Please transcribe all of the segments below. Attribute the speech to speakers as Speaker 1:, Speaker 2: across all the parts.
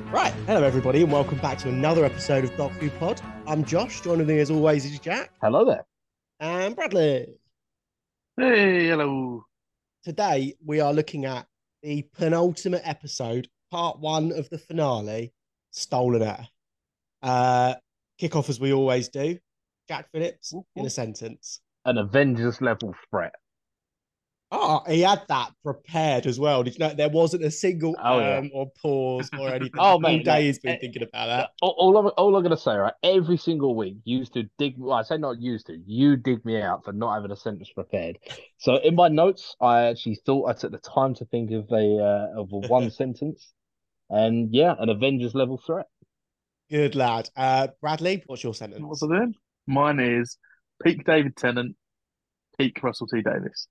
Speaker 1: Right, hello everybody, and welcome back to another episode of Doc Who Pod. I'm Josh. Joining me as always is Jack
Speaker 2: Hello there.
Speaker 1: and Bradley.
Speaker 3: Hey, hello.
Speaker 1: Today we are looking at the penultimate episode, part one of the finale, Stolen Earth. Kick off as we always do. Jack Phillips in a sentence.
Speaker 2: An Avengers level threat.
Speaker 1: Oh, he had that prepared as well. Did you know there wasn't a single
Speaker 2: Oh, yeah.
Speaker 1: or pause or anything?
Speaker 2: Oh,
Speaker 1: All
Speaker 2: mate,
Speaker 1: day
Speaker 2: no.
Speaker 1: he's been thinking about that.
Speaker 2: All I'm going to say, right? Every single week, you used to dig. Well, I say not used to. You dig me out for not having a sentence prepared. So in my notes, I actually thought I took the time to think of a one sentence, and yeah, an Avengers level threat.
Speaker 1: Good lad. Bradley, what's your sentence?
Speaker 3: What's it then? Mine is peak David Tennant, peak Russell T Davis.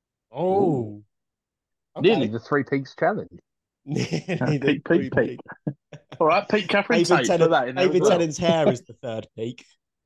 Speaker 1: Oh,
Speaker 2: Nearly
Speaker 1: okay.
Speaker 2: the Three Peaks challenge.
Speaker 1: Nearly the
Speaker 3: Peak, peak,
Speaker 1: three
Speaker 3: peak. All right, peak Catherine
Speaker 1: David
Speaker 3: Tate. Put that in there as
Speaker 1: David
Speaker 3: well.
Speaker 1: Tennant's hair is the third peak.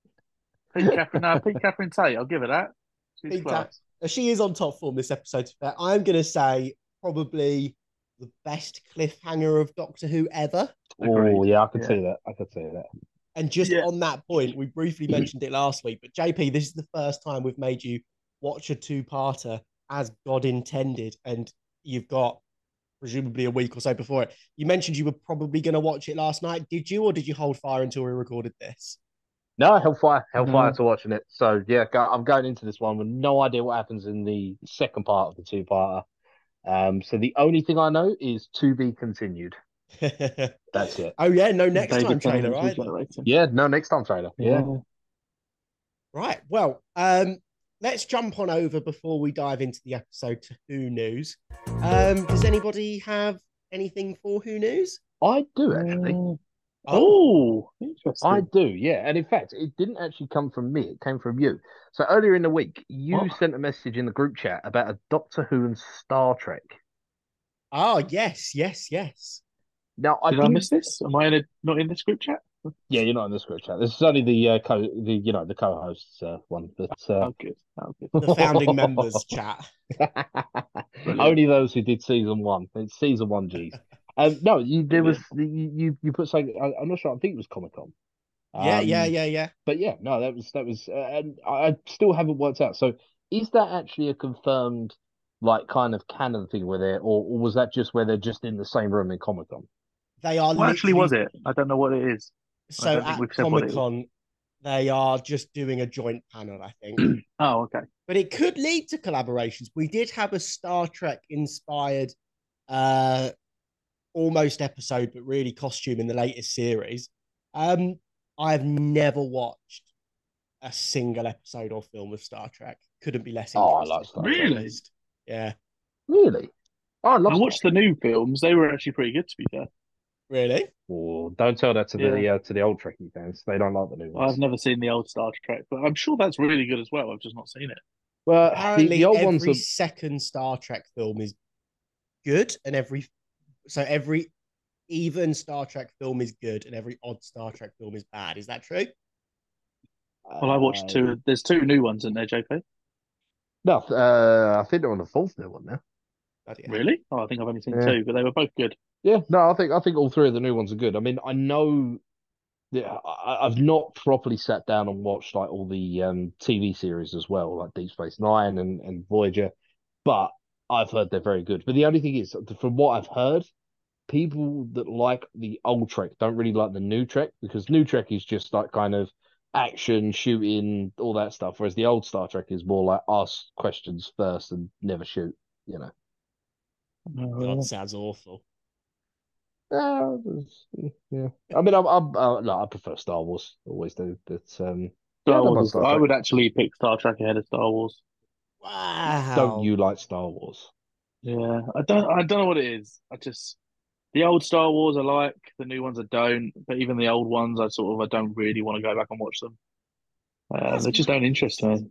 Speaker 3: Peak Catherine, no, peak Catherine Tate. I'll give her that. She's
Speaker 1: Peak
Speaker 3: class.
Speaker 1: She is on top form this episode. I'm going to say probably the best cliffhanger of Doctor Who ever.
Speaker 2: Oh, yeah, I could
Speaker 3: Yeah.
Speaker 2: see that. I could see that.
Speaker 1: And just
Speaker 3: Yeah.
Speaker 1: on that point, we briefly mentioned it last week, but JP, this is the first time we've made you watch a two-parter as God intended, and you've got presumably a week or so before it. You mentioned you were probably going to watch it last night. Did you, or did you hold fire until we recorded this?
Speaker 2: No, Hellfire
Speaker 3: No.
Speaker 2: to watching it. So yeah, I'm going into this one with no idea what happens in the second part of the two-parter. So the only thing I know is to be continued. That's it.
Speaker 1: Oh yeah, no next time
Speaker 3: David
Speaker 1: trailer
Speaker 3: Tennant
Speaker 1: either.
Speaker 3: regenerating.
Speaker 2: Yeah, no, next time trailer. Yeah.
Speaker 1: Right. Well, let's jump on over before we dive into the episode to Who News. Does anybody have anything for Who News?
Speaker 2: I do actually.
Speaker 3: Oh, interesting.
Speaker 2: I do, yeah. And in fact, it didn't actually come from me, it came from you. So earlier in the week, you
Speaker 3: What?
Speaker 2: sent a message in the group chat about a Doctor Who and Star Trek.
Speaker 1: Oh, yes.
Speaker 2: Now
Speaker 3: Did I miss this? Am I not in this group chat?
Speaker 2: Yeah, you're not in this group chat. This is only the co-hosts one. But
Speaker 3: Oh, good. Oh, good.
Speaker 1: The founding members chat.
Speaker 2: Only those who did season one. It's season one, G's. No, there was you put something. I'm not sure. I think it was Comic Con.
Speaker 1: Yeah.
Speaker 2: But yeah, no, that was, and I still haven't worked out. So, is that actually a confirmed like kind of canon thing with it, or was that just where they're just in the same room in Comic Con?
Speaker 1: They are
Speaker 3: What actually was
Speaker 1: literally.
Speaker 3: it? I don't know what it is. I
Speaker 1: So
Speaker 3: don't think
Speaker 1: at
Speaker 3: we've said what it
Speaker 1: Comic
Speaker 3: is.
Speaker 1: Con, they are just doing a joint panel, I think.
Speaker 3: Oh, okay.
Speaker 1: But it could lead to collaborations. We did have a Star Trek inspired uh almost episode, but really costume in the latest series. I've never watched a single episode or film of Star Trek. Couldn't be less
Speaker 2: Oh, I
Speaker 1: interested.
Speaker 2: like Star
Speaker 3: Trek. Really?
Speaker 1: Yeah.
Speaker 2: Really? Oh, I love
Speaker 3: I watched the new films. They were actually pretty good, to be fair.
Speaker 1: Really?
Speaker 2: Oh, don't tell that to
Speaker 3: Yeah.
Speaker 2: the old Trekkie fans. They don't like the new ones.
Speaker 3: I've never seen the old Star Trek, but I'm sure that's really good as well. I've just not seen it.
Speaker 2: Well,
Speaker 1: Apparently,
Speaker 2: the old ones
Speaker 1: every
Speaker 2: are.
Speaker 1: second Star Trek film is good, and every even Star Trek film is good, and every odd Star Trek film is bad. Is that true?
Speaker 3: Well, I watched two. There's two new ones in there, JP.
Speaker 2: No, I think they're on the fourth new one now.
Speaker 1: Bloody hell.
Speaker 3: Really? Oh, I think I've only seen
Speaker 2: Yeah.
Speaker 3: two, but they were both good.
Speaker 2: Yeah, no, I think all three of the new ones are good. I mean, I know. Yeah, I've not properly sat down and watched like all the TV series as well, like Deep Space Nine and Voyager, but I've heard they're very good. But the only thing is, from what I've heard, people that like the old Trek don't really like the new Trek because new Trek is just like kind of action, shooting, all that stuff, whereas the old Star Trek is more like ask questions first and never shoot, you know.
Speaker 1: God, sounds awful.
Speaker 2: Uh, yeah. I mean, no, I prefer Star Wars, always do, but
Speaker 3: Star
Speaker 2: don't mind
Speaker 3: Wars.
Speaker 2: Star
Speaker 3: I
Speaker 2: Trek.
Speaker 3: would actually pick Star Trek ahead of Star Wars.
Speaker 1: Wow.
Speaker 2: Don't you like Star Wars?
Speaker 3: Yeah, I don't know what it is. The old Star Wars I like, the new ones I don't. But even the old ones, I don't really want to go back and watch them. They just don't interest me.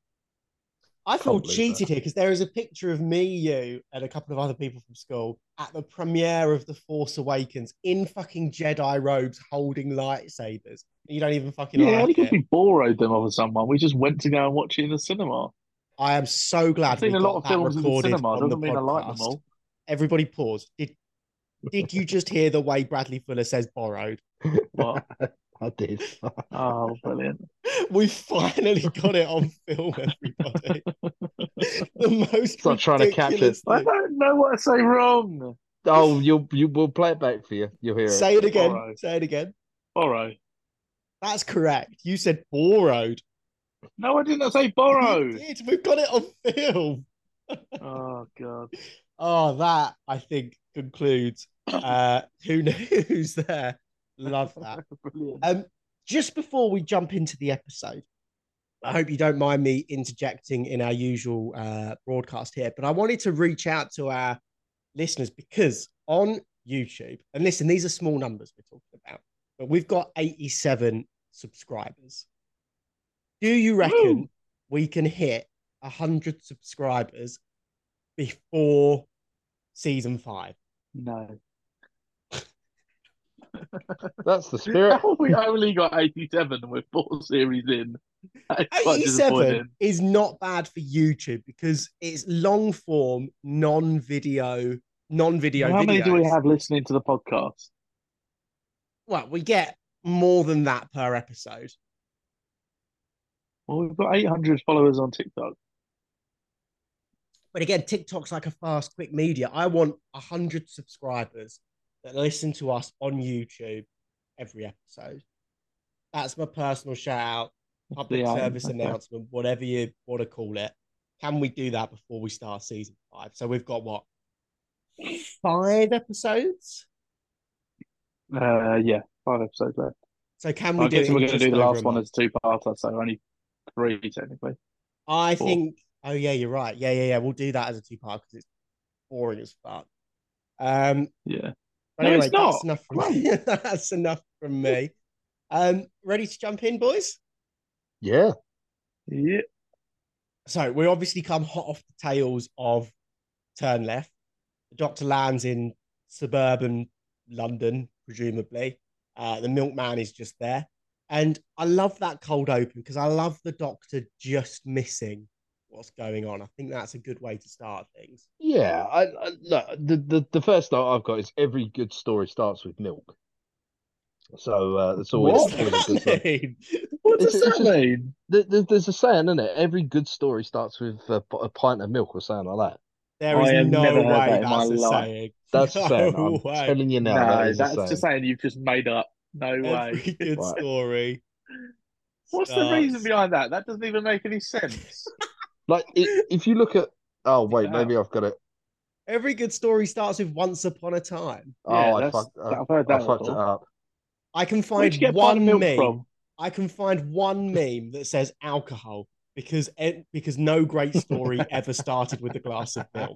Speaker 1: I feel
Speaker 2: Can't believe
Speaker 1: cheated
Speaker 2: that.
Speaker 1: here because there is a picture of me, you, and a couple of other people from school at the premiere of The Force Awakens in fucking Jedi robes holding lightsabers. You don't even fucking
Speaker 3: Yeah, only
Speaker 1: like
Speaker 3: because
Speaker 1: it.
Speaker 3: we borrowed them off of someone. We just went to go and watch it in the cinema.
Speaker 1: I am so
Speaker 3: I've
Speaker 1: glad we
Speaker 3: seen a lot
Speaker 1: got
Speaker 3: of
Speaker 1: that
Speaker 3: films in the
Speaker 1: recorded
Speaker 3: cinema.
Speaker 1: on the
Speaker 3: Doesn't mean I like them
Speaker 1: podcast.
Speaker 3: all.
Speaker 1: Everybody pause. did you just hear the way Bradley Fuller says borrowed?
Speaker 3: What?
Speaker 2: I did.
Speaker 3: Oh, brilliant.
Speaker 1: We finally got it on film, everybody. The most
Speaker 2: Stop trying to catch it.
Speaker 1: ridiculous
Speaker 3: I
Speaker 1: thing.
Speaker 3: don't know what to say wrong.
Speaker 2: Oh, we'll play it back for you. You'll hear it.
Speaker 1: Say it again.
Speaker 3: Borrow.
Speaker 1: Say it again.
Speaker 3: Borrow.
Speaker 1: That's correct. You said borrowed.
Speaker 3: No, I didn't say
Speaker 1: You
Speaker 3: borrow.
Speaker 1: did. We've got it on film.
Speaker 3: Oh, God.
Speaker 1: Oh, that I think concludes. Who knows there? Love that.
Speaker 3: Brilliant.
Speaker 1: Just before we jump into the episode, I hope you don't mind me interjecting in our usual broadcast here, but I wanted to reach out to our listeners because on YouTube, and listen, these are small numbers we're talking about, but we've got 87 subscribers. Do you reckon we can hit 100 subscribers before season 5?
Speaker 3: No.
Speaker 2: That's the spirit.
Speaker 3: We only got 87 and we're 4 series in. That's quite
Speaker 1: 87
Speaker 3: disappointing.
Speaker 1: is not bad for YouTube because it's long form, non-video
Speaker 3: How many do we
Speaker 1: videos.
Speaker 3: have listening to the podcast?
Speaker 1: Well, we get more than that per episode.
Speaker 3: Well, we've got 800 followers on TikTok.
Speaker 1: But again, TikTok's like a fast, quick media. I want 100 subscribers that listen to us on YouTube every episode. That's my personal shout out, public
Speaker 3: Yeah,
Speaker 1: service
Speaker 3: okay.
Speaker 1: announcement, whatever you want to call it. Can we do that before we start season 5? So we've got what? 5 episodes?
Speaker 3: Yeah, 5 episodes left.
Speaker 1: So can we
Speaker 3: I
Speaker 1: do
Speaker 3: guess
Speaker 1: it
Speaker 3: we're
Speaker 1: in
Speaker 3: going to
Speaker 1: just
Speaker 3: do the
Speaker 1: over
Speaker 3: last
Speaker 1: a
Speaker 3: one
Speaker 1: month?
Speaker 3: as a 2-parter, so only 3 technically.
Speaker 1: I
Speaker 3: 4.
Speaker 1: think, oh yeah, you're right. Yeah. We'll do that as a 2-part because it's boring as fuck.
Speaker 3: Yeah.
Speaker 1: But
Speaker 3: No,
Speaker 1: anyway,
Speaker 3: it's not.
Speaker 1: that's enough from me. That's enough from me. Ready to jump in, boys?
Speaker 2: Yeah.
Speaker 3: Yeah.
Speaker 1: So we obviously come hot off the tails of Turn Left. The Doctor lands in suburban London, presumably. The milkman is just there. And I love that cold open because I love the Doctor just missing what's going on. I think that's a good way to start things.
Speaker 2: Yeah. Look, the first note I've got is every good story starts with milk. So that's always,
Speaker 3: What?
Speaker 2: always a good sign.
Speaker 1: mean?
Speaker 3: What does
Speaker 2: It's
Speaker 3: that
Speaker 2: just-
Speaker 3: mean?
Speaker 2: There's a saying, isn't it? Every good story starts with a pint of milk or something like that.
Speaker 1: There
Speaker 3: I
Speaker 1: is
Speaker 3: have
Speaker 1: no
Speaker 3: never heard
Speaker 1: way
Speaker 3: that in my
Speaker 1: that's a
Speaker 3: life.
Speaker 1: saying.
Speaker 2: That's a saying.
Speaker 1: No
Speaker 2: I'm
Speaker 1: way.
Speaker 2: telling you now, that
Speaker 3: No,
Speaker 2: is a
Speaker 3: that's
Speaker 2: saying.
Speaker 3: just saying you've just made up. No way.
Speaker 1: Every good
Speaker 2: Right.
Speaker 1: story.
Speaker 3: What's the reason
Speaker 1: starts-
Speaker 3: behind that? That doesn't even make any sense.
Speaker 2: Like, if you look at, oh wait,
Speaker 3: Yeah.
Speaker 2: maybe I've got it.
Speaker 1: Every good story starts with once upon a time.
Speaker 2: Oh,
Speaker 3: Yeah,
Speaker 2: I
Speaker 3: that's-
Speaker 2: fucked.
Speaker 3: I've heard
Speaker 2: I
Speaker 3: that
Speaker 2: fucked it
Speaker 3: before.
Speaker 2: up.
Speaker 1: I can
Speaker 3: Where'd
Speaker 1: find
Speaker 3: you get pint of
Speaker 1: one
Speaker 3: milk
Speaker 1: meme.
Speaker 3: from?
Speaker 1: I can find one meme that says alcohol because no great story ever started with a glass of milk.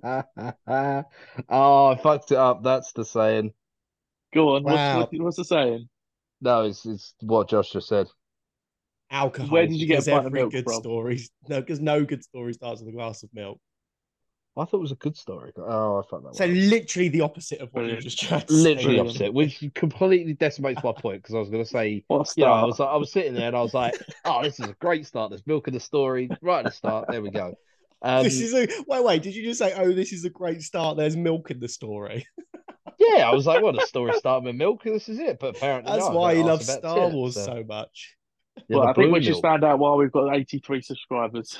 Speaker 2: Oh, I fucked it up. That's the saying.
Speaker 3: Go on.
Speaker 1: Wow.
Speaker 3: What's the saying?
Speaker 2: No, it's what Josh just said.
Speaker 1: Alcohol.
Speaker 3: Where did you get a
Speaker 1: because
Speaker 3: pint of
Speaker 1: every
Speaker 3: milk
Speaker 1: good
Speaker 3: from?
Speaker 1: story? No, because no good story starts with a glass of milk.
Speaker 2: I thought it was a good story. Oh, I fucked that
Speaker 1: So
Speaker 2: one up.
Speaker 1: literally the opposite of what you
Speaker 3: Brilliant.
Speaker 1: just tried to
Speaker 2: Literally
Speaker 1: say.
Speaker 3: Brilliant.
Speaker 2: opposite, which completely decimates my point because I was going to say,
Speaker 3: What
Speaker 2: you know,
Speaker 3: start?
Speaker 2: I was sitting there and I was like, oh, this is a great start. There's milk in the story right at the start. There we go.
Speaker 1: This is a wait. Did you just say, "Oh, this is a great start"? There's milk in the story.
Speaker 2: Yeah, I was like, well, the story started with milk, and this is it. But apparently,
Speaker 1: That's
Speaker 2: no,
Speaker 1: why
Speaker 2: I
Speaker 1: you
Speaker 2: was
Speaker 1: love
Speaker 2: about to
Speaker 1: Star
Speaker 2: it,
Speaker 1: Wars
Speaker 2: so.
Speaker 1: so much.
Speaker 2: Yeah,
Speaker 3: Well,
Speaker 2: the
Speaker 3: I think
Speaker 2: blue
Speaker 3: we should
Speaker 2: milk.
Speaker 3: stand out while we've got 83 subscribers.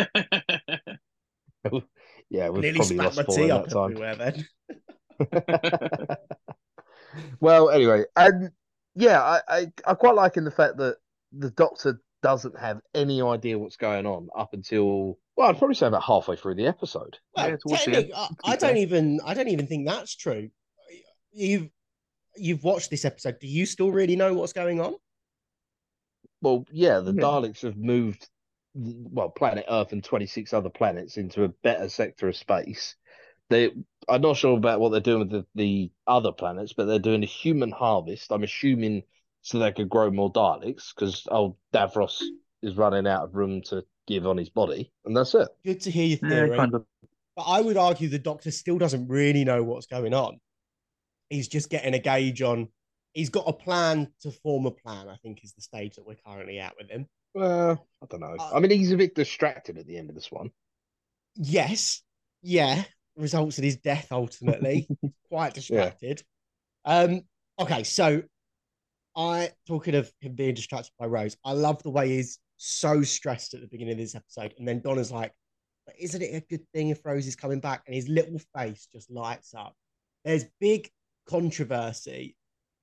Speaker 2: Yeah, we've
Speaker 1: Nearly
Speaker 2: probably
Speaker 1: spat
Speaker 2: lost
Speaker 1: my
Speaker 2: 4
Speaker 1: tea
Speaker 2: in
Speaker 1: up
Speaker 2: that time.
Speaker 1: everywhere. Then
Speaker 2: Well, anyway, and yeah, I quite like in the fact that the Doctor doesn't have any idea what's going on up until, well, I'd probably say about halfway through the episode.
Speaker 1: well,
Speaker 3: Yeah, towards the
Speaker 1: technically,
Speaker 3: end,
Speaker 1: I don't even think that's true. You've watched this episode. Do you still really know what's going on?
Speaker 2: Well, yeah, the
Speaker 3: Yeah.
Speaker 2: Daleks have moved, well, planet Earth and 26 other planets into a better sector of space. I'm not sure about what they're doing with the other planets, but they're doing a human harvest. I'm assuming so they could grow more Daleks because old Davros is running out of room to give on his body, and that's it.
Speaker 1: Good to hear your
Speaker 3: Yeah,
Speaker 1: theory.
Speaker 3: kind of.
Speaker 1: But I would argue the Doctor still doesn't really know what's going on. He's just getting a gauge on. He's got a plan to form a plan, I think is the stage that we're currently at with him.
Speaker 2: Well, I don't know. I mean, he's a bit distracted at the end of this one.
Speaker 1: Yes. Yeah. results in his death ultimately. Quite
Speaker 2: Yeah.
Speaker 1: distracted. Okay, so talking of him being distracted by Rose, I love the way he's so stressed at the beginning of this episode, and then Donna's like, "But isn't it a good thing if Rose is coming back?" And his little face just lights up. There's big controversy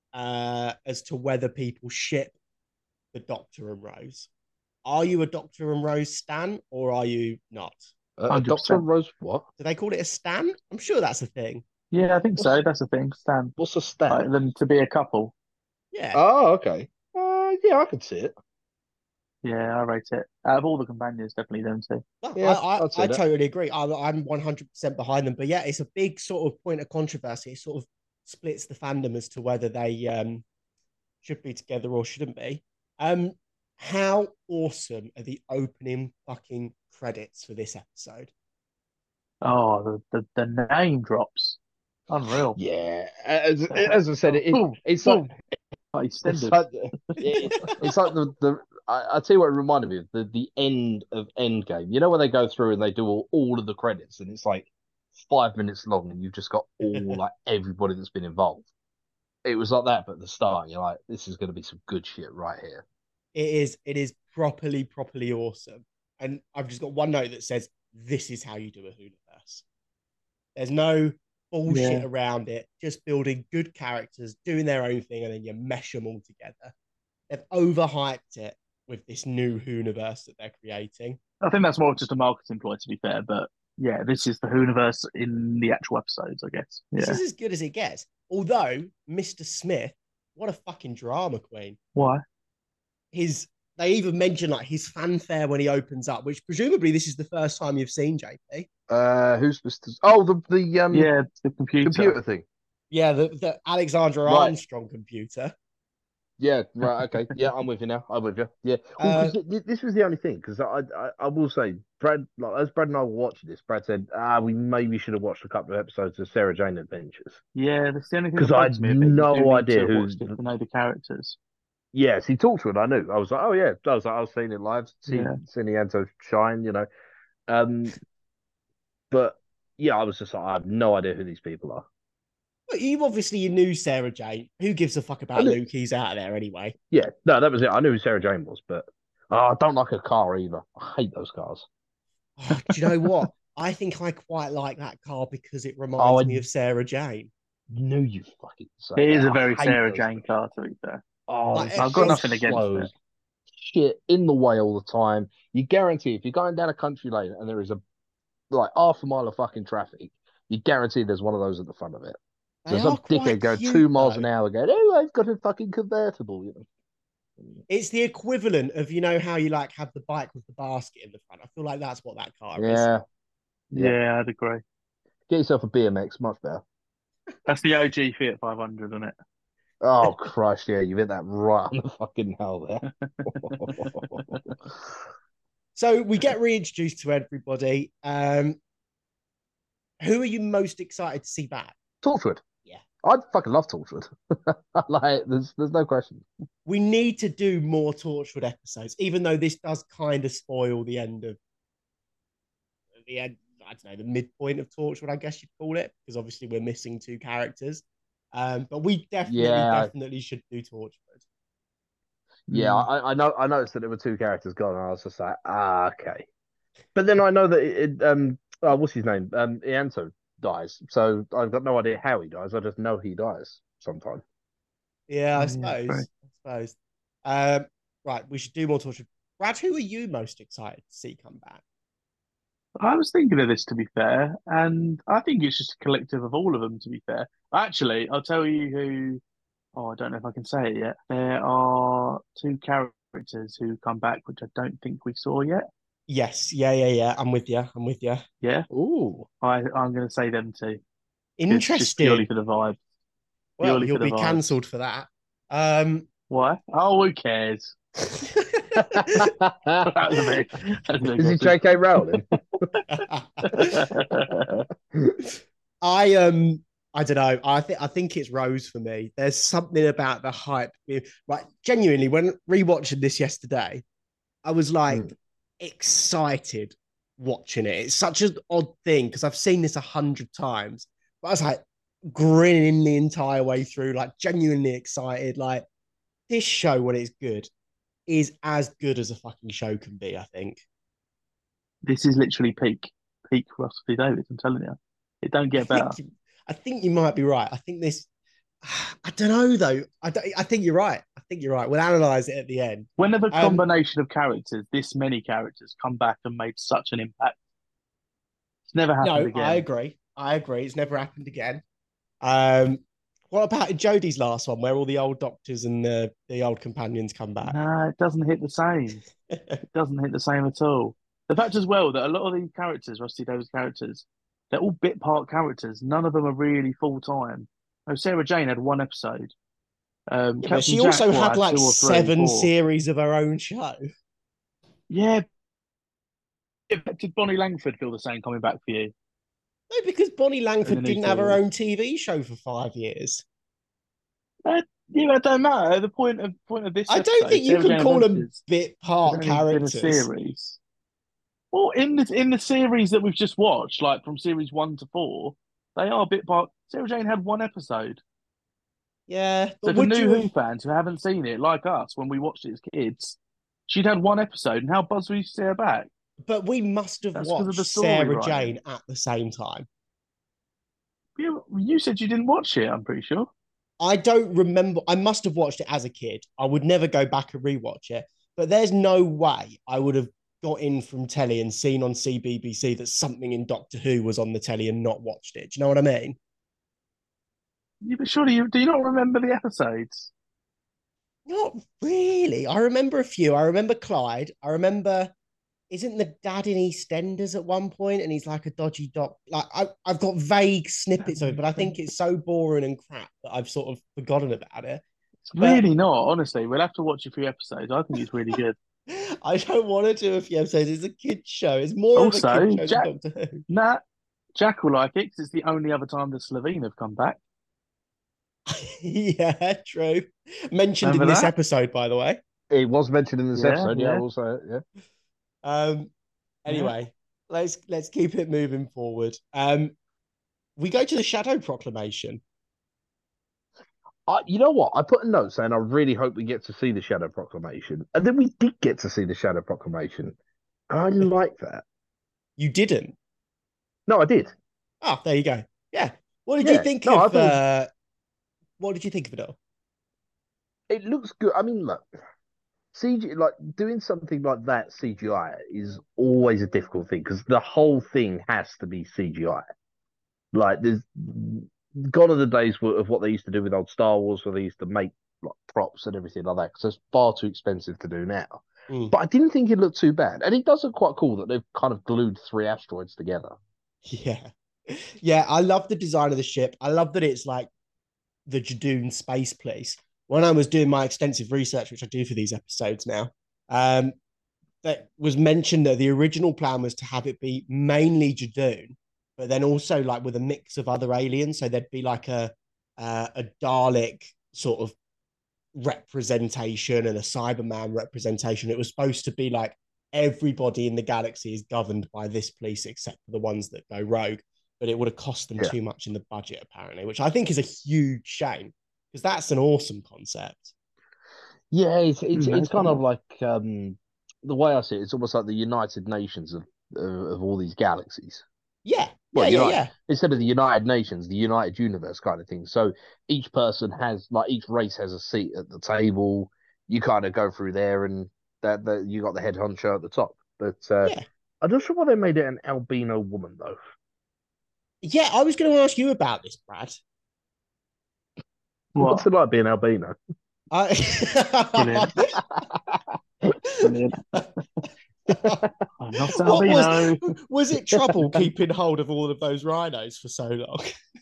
Speaker 1: as to whether people ship the Doctor and Rose. Are you a Doctor and Rose stan, or are you not?
Speaker 2: Doctor
Speaker 3: 100%.
Speaker 2: Rose, what?
Speaker 1: Do they call it a stan? I'm sure that's a thing.
Speaker 3: Yeah, I think so. That's the thing. Stan.
Speaker 2: What's a stat?
Speaker 3: Like them to be a couple.
Speaker 1: Yeah.
Speaker 2: Oh, okay. Yeah, I can see it.
Speaker 3: Yeah, I rate it. Out of all the companions, definitely them two.
Speaker 1: Well,
Speaker 2: Yeah,
Speaker 1: I
Speaker 2: I'd say that.
Speaker 1: totally agree. I'm 100% behind them. But yeah, it's a big sort of point of controversy. It sort of splits the fandom as to whether they should be together or shouldn't be. How awesome are the opening fucking credits for this episode?
Speaker 3: Oh, the name drops. Unreal.
Speaker 2: Yeah, as I said,
Speaker 3: Boom,
Speaker 2: it's
Speaker 3: boom.
Speaker 2: like
Speaker 3: Like
Speaker 2: it's
Speaker 3: EastEnders.
Speaker 2: like it's like the I tell you what it reminded me of the end of Endgame. You know when they go through and they do all of the credits and it's like 5 minutes long and you've just got all like everybody that's been involved. It was like that, but at the start you're like, this is going to be some good shit right here.
Speaker 1: It is properly awesome. And I've just got one note that says, "This is how you do a Hooniverse." There's no bullshit around it. Just building good characters, doing their own thing, and then you mesh them all together. They've overhyped it with this new Hooniverse that they're creating.
Speaker 3: I think that's more just a marketing ploy, to be fair. But yeah, this is the Hooniverse in the actual episodes, I guess.
Speaker 1: This
Speaker 3: Yeah.
Speaker 1: is as good as it gets. Although Mr. Smith, what a fucking drama queen.
Speaker 3: Why?
Speaker 1: They even mention like his fanfare when he opens up, which presumably this is the first time you've seen JP.
Speaker 2: Who's Mr. Oh, the
Speaker 3: Yeah, the
Speaker 2: computer thing.
Speaker 1: Yeah, the Alexandra
Speaker 2: Right.
Speaker 1: Armstrong computer.
Speaker 2: Yeah, right. Okay. Yeah, I'm with you now. I'm with you. Yeah. Well, 'cause this was the only thing, because I will say, Brad, like, as Brad and I were watching this, Brad said, we maybe should have watched a couple of episodes of Sarah Jane Adventures.
Speaker 3: Yeah, that's the only thing
Speaker 2: 'Cause
Speaker 3: that
Speaker 2: I
Speaker 3: bugs
Speaker 2: had
Speaker 3: me a bit. You
Speaker 2: no
Speaker 3: do need
Speaker 2: idea
Speaker 3: to
Speaker 2: who-
Speaker 3: watch it to know the characters.
Speaker 2: Yes, he talked to it. I knew. I was like, oh yeah. I was like, I was seeing it live,
Speaker 3: Yeah.
Speaker 2: seeing Ianto shine, you know. But yeah, I was just like, I have no idea who these people are.
Speaker 1: But you knew Sarah Jane. Who gives a fuck about Luke? He's out of there anyway.
Speaker 2: Yeah, no, that was it. I knew who Sarah Jane was, but I don't like her car either. I hate those cars.
Speaker 1: Oh, do you know what? I think I quite like that car because it reminds me of Sarah Jane.
Speaker 2: Knew you fucking say
Speaker 3: It is
Speaker 2: that.
Speaker 3: a very
Speaker 2: I hate
Speaker 3: Sarah
Speaker 2: those
Speaker 3: Jane
Speaker 2: cars.
Speaker 3: car, to be fair.
Speaker 2: Oh,
Speaker 1: Like,
Speaker 2: it's
Speaker 3: I've got
Speaker 2: so
Speaker 3: nothing against
Speaker 2: slow.
Speaker 3: it.
Speaker 2: Shit in the way all the time. You guarantee if you're going down a country lane and there is a like half a mile of fucking traffic, you guarantee there's one of those at the front of it.
Speaker 1: They
Speaker 2: There's
Speaker 1: are
Speaker 2: some dickhead
Speaker 1: quite
Speaker 2: going
Speaker 1: cute,
Speaker 2: 2 miles
Speaker 1: though.
Speaker 2: an hour going, oh, I've got a fucking convertible. You know?
Speaker 1: It's the equivalent of, you know, how you like have the bike with the basket in the front. I feel like that's what that car is.
Speaker 2: Yeah.
Speaker 3: Yeah, I'd agree.
Speaker 2: Get yourself a BMX, much better.
Speaker 3: That's the OG Fiat 500, isn't it?
Speaker 2: Oh, Christ, yeah, you've hit that right on the fucking nail there.
Speaker 1: So we get reintroduced to everybody. Who are you most excited to see back?
Speaker 2: Torchwood.
Speaker 1: Yeah.
Speaker 2: I'd fucking love Torchwood. Like, there's no question.
Speaker 1: We need to do more Torchwood episodes, even though this does kind of spoil the end of the end. I don't know, the midpoint of Torchwood, I guess you'd call it, because obviously we're missing two characters. But we definitely should do Torchwood.
Speaker 2: Yeah, I know. I noticed that there were two characters gone, and I was just like, okay. But then I know that what's his name? Ianto dies, so I've got no idea how he dies. I just know he dies sometime.
Speaker 1: Yeah, I
Speaker 3: right.
Speaker 1: suppose. Right, we should do more Torchwood. Brad, who are you most excited to see come back?
Speaker 3: I was thinking of this, to be fair, and I think it's just a collective of all of them, to be fair. Actually, I'll tell you who. Oh, I don't know if I can say it yet. There are two characters who come back, which I don't think we saw yet.
Speaker 1: Yes, yeah. I'm with you.
Speaker 3: Yeah,
Speaker 2: Ooh,
Speaker 3: I'm going to say them too.
Speaker 1: Interesting.
Speaker 3: Just purely for the vibe.
Speaker 1: Well,
Speaker 3: Purely
Speaker 1: you'll
Speaker 3: for the
Speaker 1: be
Speaker 3: vibes.
Speaker 1: cancelled for that.
Speaker 3: Why? Oh, who cares? That was a bit
Speaker 2: is he J.K. Rowling?
Speaker 1: I don't know. I think it's Rose for me. There's something about the hype. Like, genuinely, when rewatching this yesterday, I was like excited watching it. It's such an odd thing because I've seen this 100 times, but I was like grinning the entire way through, like genuinely excited. Like this show, when it's good, is as good as a fucking show can be, I think.
Speaker 3: This is literally peak Russell T Davies. I'm telling you, it don't
Speaker 1: I
Speaker 3: get better.
Speaker 1: think I think you might be right. I think this. I don't know though. I think you're right. I think you're right. We'll analyze it at the end.
Speaker 3: When have a
Speaker 1: Um,
Speaker 3: combination of characters, this many characters, come back and made such an impact? It's never happened
Speaker 1: no, I
Speaker 3: again.
Speaker 1: agree. I agree. It's never happened again. Um, what about Jodie's last one, where all the old doctors and the old companions come back?
Speaker 3: No, it doesn't hit the same. It doesn't hit the same at all. The fact as well that a lot of these characters, Rusty Davies characters, they're all bit part characters. None of them are really full time. Oh, Sarah Jane had one episode.
Speaker 1: Yeah, but
Speaker 3: Captain
Speaker 1: she
Speaker 3: Jack,
Speaker 1: also
Speaker 3: what,
Speaker 1: had
Speaker 3: had
Speaker 1: like
Speaker 3: two or three,
Speaker 1: seven
Speaker 3: four.
Speaker 1: series of her own show.
Speaker 3: Yeah, did Bonnie Langford feel the same coming back for you
Speaker 1: No, because Bonnie
Speaker 3: in the
Speaker 1: Langford
Speaker 3: new
Speaker 1: didn't have her
Speaker 3: series?
Speaker 1: own TV show for 5 years.
Speaker 3: Yeah, I don't know. The point of this
Speaker 1: I don't
Speaker 3: episode,
Speaker 1: think you
Speaker 3: Sarah
Speaker 1: can
Speaker 3: Jane
Speaker 1: call them
Speaker 3: Adventures,
Speaker 1: bit
Speaker 3: has
Speaker 1: part
Speaker 3: only been a
Speaker 1: characters.
Speaker 3: series. Well, in the series that we've just watched, like from series 1 to 4, they are bit part. Sarah Jane had one episode.
Speaker 1: Yeah, but
Speaker 3: So for
Speaker 1: would
Speaker 3: new
Speaker 1: you
Speaker 3: Who
Speaker 1: have?
Speaker 3: fans who haven't seen it, like us, when we watched it as kids, she'd had one episode, and how buzzed we to see her back.
Speaker 1: But we must have
Speaker 3: That's because of
Speaker 1: watched
Speaker 3: the story
Speaker 1: Sarah
Speaker 3: writing.
Speaker 1: Jane at the same time.
Speaker 3: You said you didn't watch it, I'm pretty sure.
Speaker 1: I don't remember. I must have watched it as a kid. I would never go back and rewatch it. But there's no way I would have got in from telly and seen on CBBC that something in Doctor Who was on the telly and not watched it. Do you know what I mean?
Speaker 3: Yeah, but surely do you not remember the episodes?
Speaker 1: Not really. I remember a few. I remember Clyde. I remember, isn't the dad in EastEnders at one point and he's like a dodgy doc? Like I've got vague snippets of it, but I think it's so boring and crap that I've sort of forgotten about it.
Speaker 3: It's
Speaker 1: But
Speaker 3: really not, honestly. We'll have to watch a few episodes. I think it's really good.
Speaker 1: I don't want to do a few episodes. It's a kids show. It's more of a kids
Speaker 3: Also,
Speaker 1: show than
Speaker 3: Jack,
Speaker 1: Doctor Who.
Speaker 3: Nat, Jack will like it because it's the only other time the Slovene have come back.
Speaker 1: Yeah, true. Mentioned in
Speaker 3: Remember
Speaker 1: this
Speaker 3: that?
Speaker 1: episode, by the way.
Speaker 2: It was mentioned in this
Speaker 3: Yeah,
Speaker 2: episode. Yeah,
Speaker 3: yeah,
Speaker 2: also, yeah.
Speaker 1: Um,
Speaker 3: yeah.
Speaker 1: anyway, let's keep it moving forward. We go to the Shadow Proclamation.
Speaker 2: You know what? I put a note saying I really hope we get to see the Shadow Proclamation, and then we did get to see the Shadow Proclamation. I like that.
Speaker 1: You didn't.
Speaker 2: No, I did.
Speaker 1: Oh, there you go. Yeah. What did you
Speaker 2: Yeah.
Speaker 1: think
Speaker 2: No, I
Speaker 1: of?
Speaker 2: thought it,
Speaker 1: What did you think of it all?
Speaker 2: it looks good. I mean, look, CG like doing something like that CGI is always a difficult thing because the whole thing has to be CGI. Like, there's gone are the days of what they used to do with old Star Wars, where they used to make like props and everything like that, because it's far too expensive to do now.
Speaker 1: Mm.
Speaker 2: But I didn't think it looked too bad, and it does look quite cool that they've kind of glued three asteroids together.
Speaker 1: Yeah. Yeah, I love the design of the ship. I love that it's like the Jadoon space police. When I was doing my extensive research, which I do for these episodes now, that was mentioned that the original plan was to have it be mainly Jadoon, but then also like with a mix of other aliens. So there'd be like a Dalek sort of representation and a Cyberman representation. It was supposed to be like everybody in the galaxy is governed by this police except for the ones that go rogue. But it would have cost them
Speaker 2: Yeah,
Speaker 1: too much in the budget, apparently, which I think is a huge shame because that's an awesome concept.
Speaker 2: yeah, it's
Speaker 3: No
Speaker 2: kind of
Speaker 3: comment.
Speaker 2: like the way I see it, it's almost like the United Nations of all these galaxies.
Speaker 1: Yeah,
Speaker 2: Well,
Speaker 1: yeah, yeah,
Speaker 2: United
Speaker 1: yeah.
Speaker 2: instead of the United Nations, the United Universe kind of thing. So each person has like each race has a seat at the table. You kind of go through there, and that you got the head honcho at the top. But
Speaker 1: Yeah.
Speaker 2: I'm not sure why they made it an albino woman though.
Speaker 1: Yeah, I was going to ask you about this, Brad.
Speaker 2: What's
Speaker 3: What?
Speaker 2: it like being albino?
Speaker 3: Brilliant. Brilliant. I'm not
Speaker 1: What
Speaker 3: albino.
Speaker 1: was it trouble keeping hold of all of those rhinos for so long?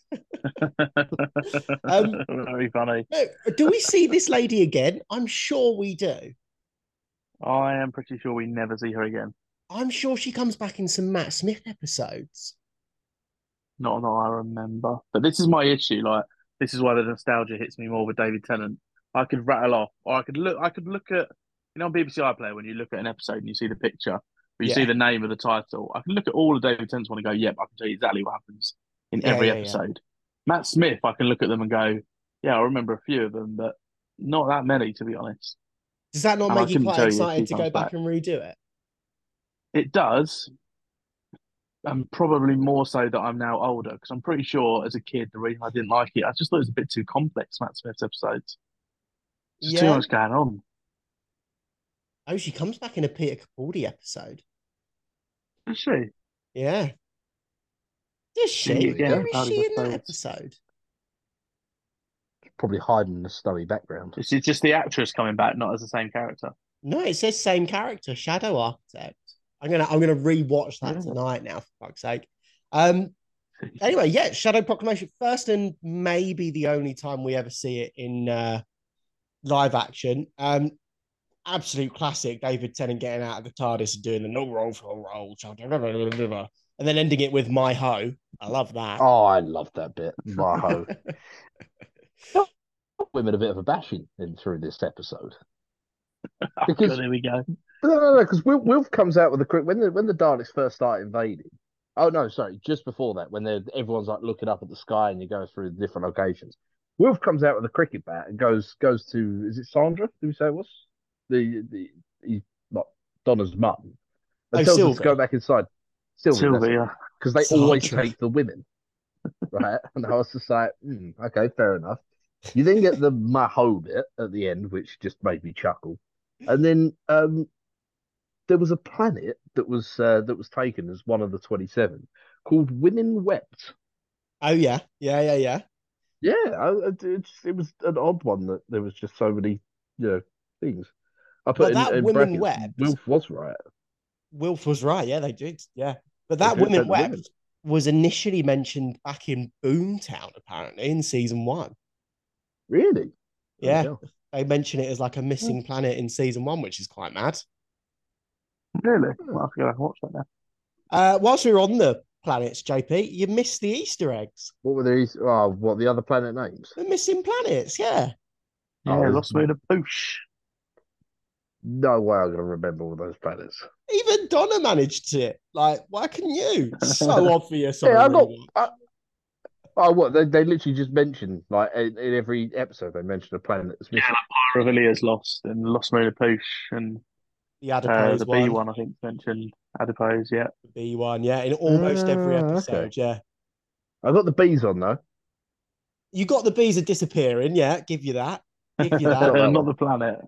Speaker 1: Um,
Speaker 3: Very funny.
Speaker 1: do we see this lady again? I'm sure we do.
Speaker 3: I am pretty sure we never see her again.
Speaker 1: I'm sure she comes back in some Matt Smith episodes.
Speaker 3: Not that I remember. But this is my issue. Like, this is why the nostalgia hits me more with David Tennant. I could rattle off, or I could look. I could look at, on BBC iPlayer when you look at an episode and you see the picture. where you see the name of the title. I can look at all of David Tennant's one and go, yep, I can tell you exactly what happens in every
Speaker 1: yeah.
Speaker 3: episode. Matt Smith, I can look at them and go, yeah, I remember a few of them, but not that many, to be honest.
Speaker 1: Does that not
Speaker 3: And I
Speaker 1: make you
Speaker 3: couldn't
Speaker 1: quite
Speaker 3: tell you if he
Speaker 1: excited to
Speaker 3: comes
Speaker 1: go back
Speaker 3: back.
Speaker 1: and redo it?
Speaker 3: It does, and probably more so that I'm now older, because I'm pretty sure as a kid, the reason I didn't like it, I just thought it was a bit too complex, Matt Smith's episodes. There's too
Speaker 1: Yeah.
Speaker 3: much going on.
Speaker 1: Oh, she comes back in a Peter Capaldi episode.
Speaker 3: Is she?
Speaker 1: Yeah. Is she?
Speaker 3: Again,
Speaker 1: Where is
Speaker 3: Capaldi's
Speaker 1: she in that
Speaker 3: episodes.
Speaker 1: episode?
Speaker 2: Probably hiding in the snowy background.
Speaker 3: Is it just the actress coming back, not as the same character?
Speaker 1: No, it says same character, Shadow Architect. I'm gonna rewatch that
Speaker 3: Yeah.
Speaker 1: tonight now, for fuck's sake. Anyway, yeah, Shadow Proclamation, first and maybe the only time we ever see it in live action. Absolute classic, David Tennant getting out of the TARDIS and doing the no roll for a roll, and then ending it with my ho. I love that.
Speaker 2: Oh, I love that bit. Maho. Women a bit of a bashing in through this episode. Because
Speaker 3: Oh, there we go.
Speaker 2: no, because Wilf comes out with the when the Daleks first start invading. Oh no, sorry, just before that, when everyone's like looking up at the sky and you go through the different locations. Wilf comes out with a cricket bat and goes to, is it Sandra? Did we say it was he's not Donna's mum, and tells her to go back inside.
Speaker 3: Sylvia,
Speaker 2: because they always
Speaker 1: Sandra.
Speaker 2: take the women, right? And I was just like, okay, fair enough. You then get the Maho bit at the end, which just made me chuckle, and then there was a planet that was taken as one of the 27 called Women Wept.
Speaker 1: Oh yeah.
Speaker 2: Yeah, it was an odd one that there was just so many things. I put in
Speaker 1: Women
Speaker 2: brackets.
Speaker 1: Wept.
Speaker 2: Wilf was right.
Speaker 1: Wilf was right. Yeah, they did. Yeah, but that Women Wept was initially mentioned back in Boomtown, apparently in season 1.
Speaker 2: Really?
Speaker 1: Yeah, they mention it as like a missing planet in season 1, which is quite mad.
Speaker 3: Really? Well, I forgot I watched that now.
Speaker 1: Whilst we were on the planets, JP, you missed the Easter eggs.
Speaker 2: What were these? Oh, what the other planet names?
Speaker 1: The missing planets, yeah.
Speaker 3: Yeah, Lost Moon of Poosh.
Speaker 2: No way I'm going to remember all those planets.
Speaker 1: Even Donna managed it. Like, why can you? It's so obvious.
Speaker 2: Yeah, what they literally just mentioned, like in every episode they mention a planet that's missing.
Speaker 3: Yeah, like Pyrovilia's lost and Lost Moon of Poosh and
Speaker 1: the Adipose
Speaker 3: the B one I think mentioned Adipose, yeah.
Speaker 1: The B1, yeah, in almost every episode,
Speaker 2: okay.
Speaker 1: yeah.
Speaker 2: I got the bees on though.
Speaker 1: You got the bees are disappearing, yeah. Give you that. Give you that.
Speaker 3: Not the planet.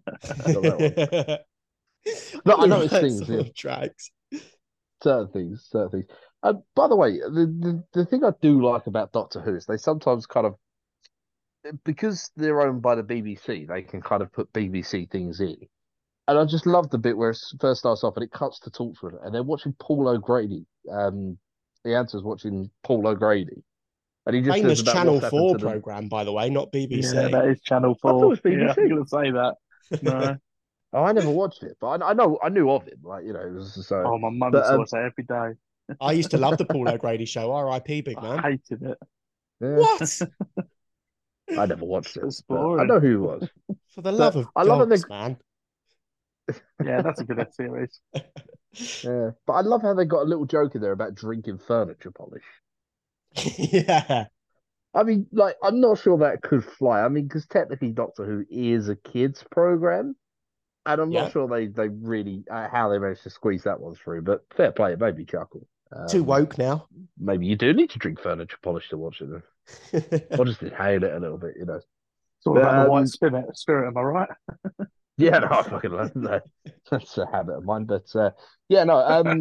Speaker 2: No, I noticed things. Yeah.
Speaker 1: Tracks.
Speaker 2: Certain things. By the way, the thing I do like about Doctor Who is they sometimes kind of, because they're owned by the BBC, they can kind of put BBC things in. And I just love the bit where it first starts off and it cuts to Torchwood and they're watching Paul O'Grady. The answer's watching Paul O'Grady. And he just
Speaker 1: famous
Speaker 2: says about
Speaker 1: Channel 4 program, by the way, not BBC.
Speaker 3: Yeah, that is Channel 4.
Speaker 2: I thought it was BBC.
Speaker 3: Yeah, I'm going to say that. No.
Speaker 2: Oh, I never watched it, but I knew of him. Like, it was so.
Speaker 3: Oh, my mum used to watch that every day.
Speaker 1: I used to love the Paul O'Grady show. R.I.P. Big man.
Speaker 3: I hated it.
Speaker 2: Yeah.
Speaker 1: What?
Speaker 2: I never watched it.
Speaker 3: I
Speaker 2: know who he was.
Speaker 1: For the love of
Speaker 2: I
Speaker 1: dogs,
Speaker 2: love
Speaker 1: man.
Speaker 3: Yeah, that's a good series.
Speaker 2: Yeah, but I love how they got a little joke in there about drinking furniture polish.
Speaker 1: Yeah.
Speaker 2: I mean, like, I'm not sure that could fly. I mean, because technically Doctor Who is a kids program, and I'm not sure they really how they managed to squeeze that one through. But fair play, it made me chuckle.
Speaker 1: Too woke now.
Speaker 2: Maybe you do need to drink furniture polish to watch it, then. Or just inhale it a little bit,
Speaker 3: It's all about the white spirit, am I right?
Speaker 2: Yeah, no, I fucking love that. That's a habit of mine. But yeah, no.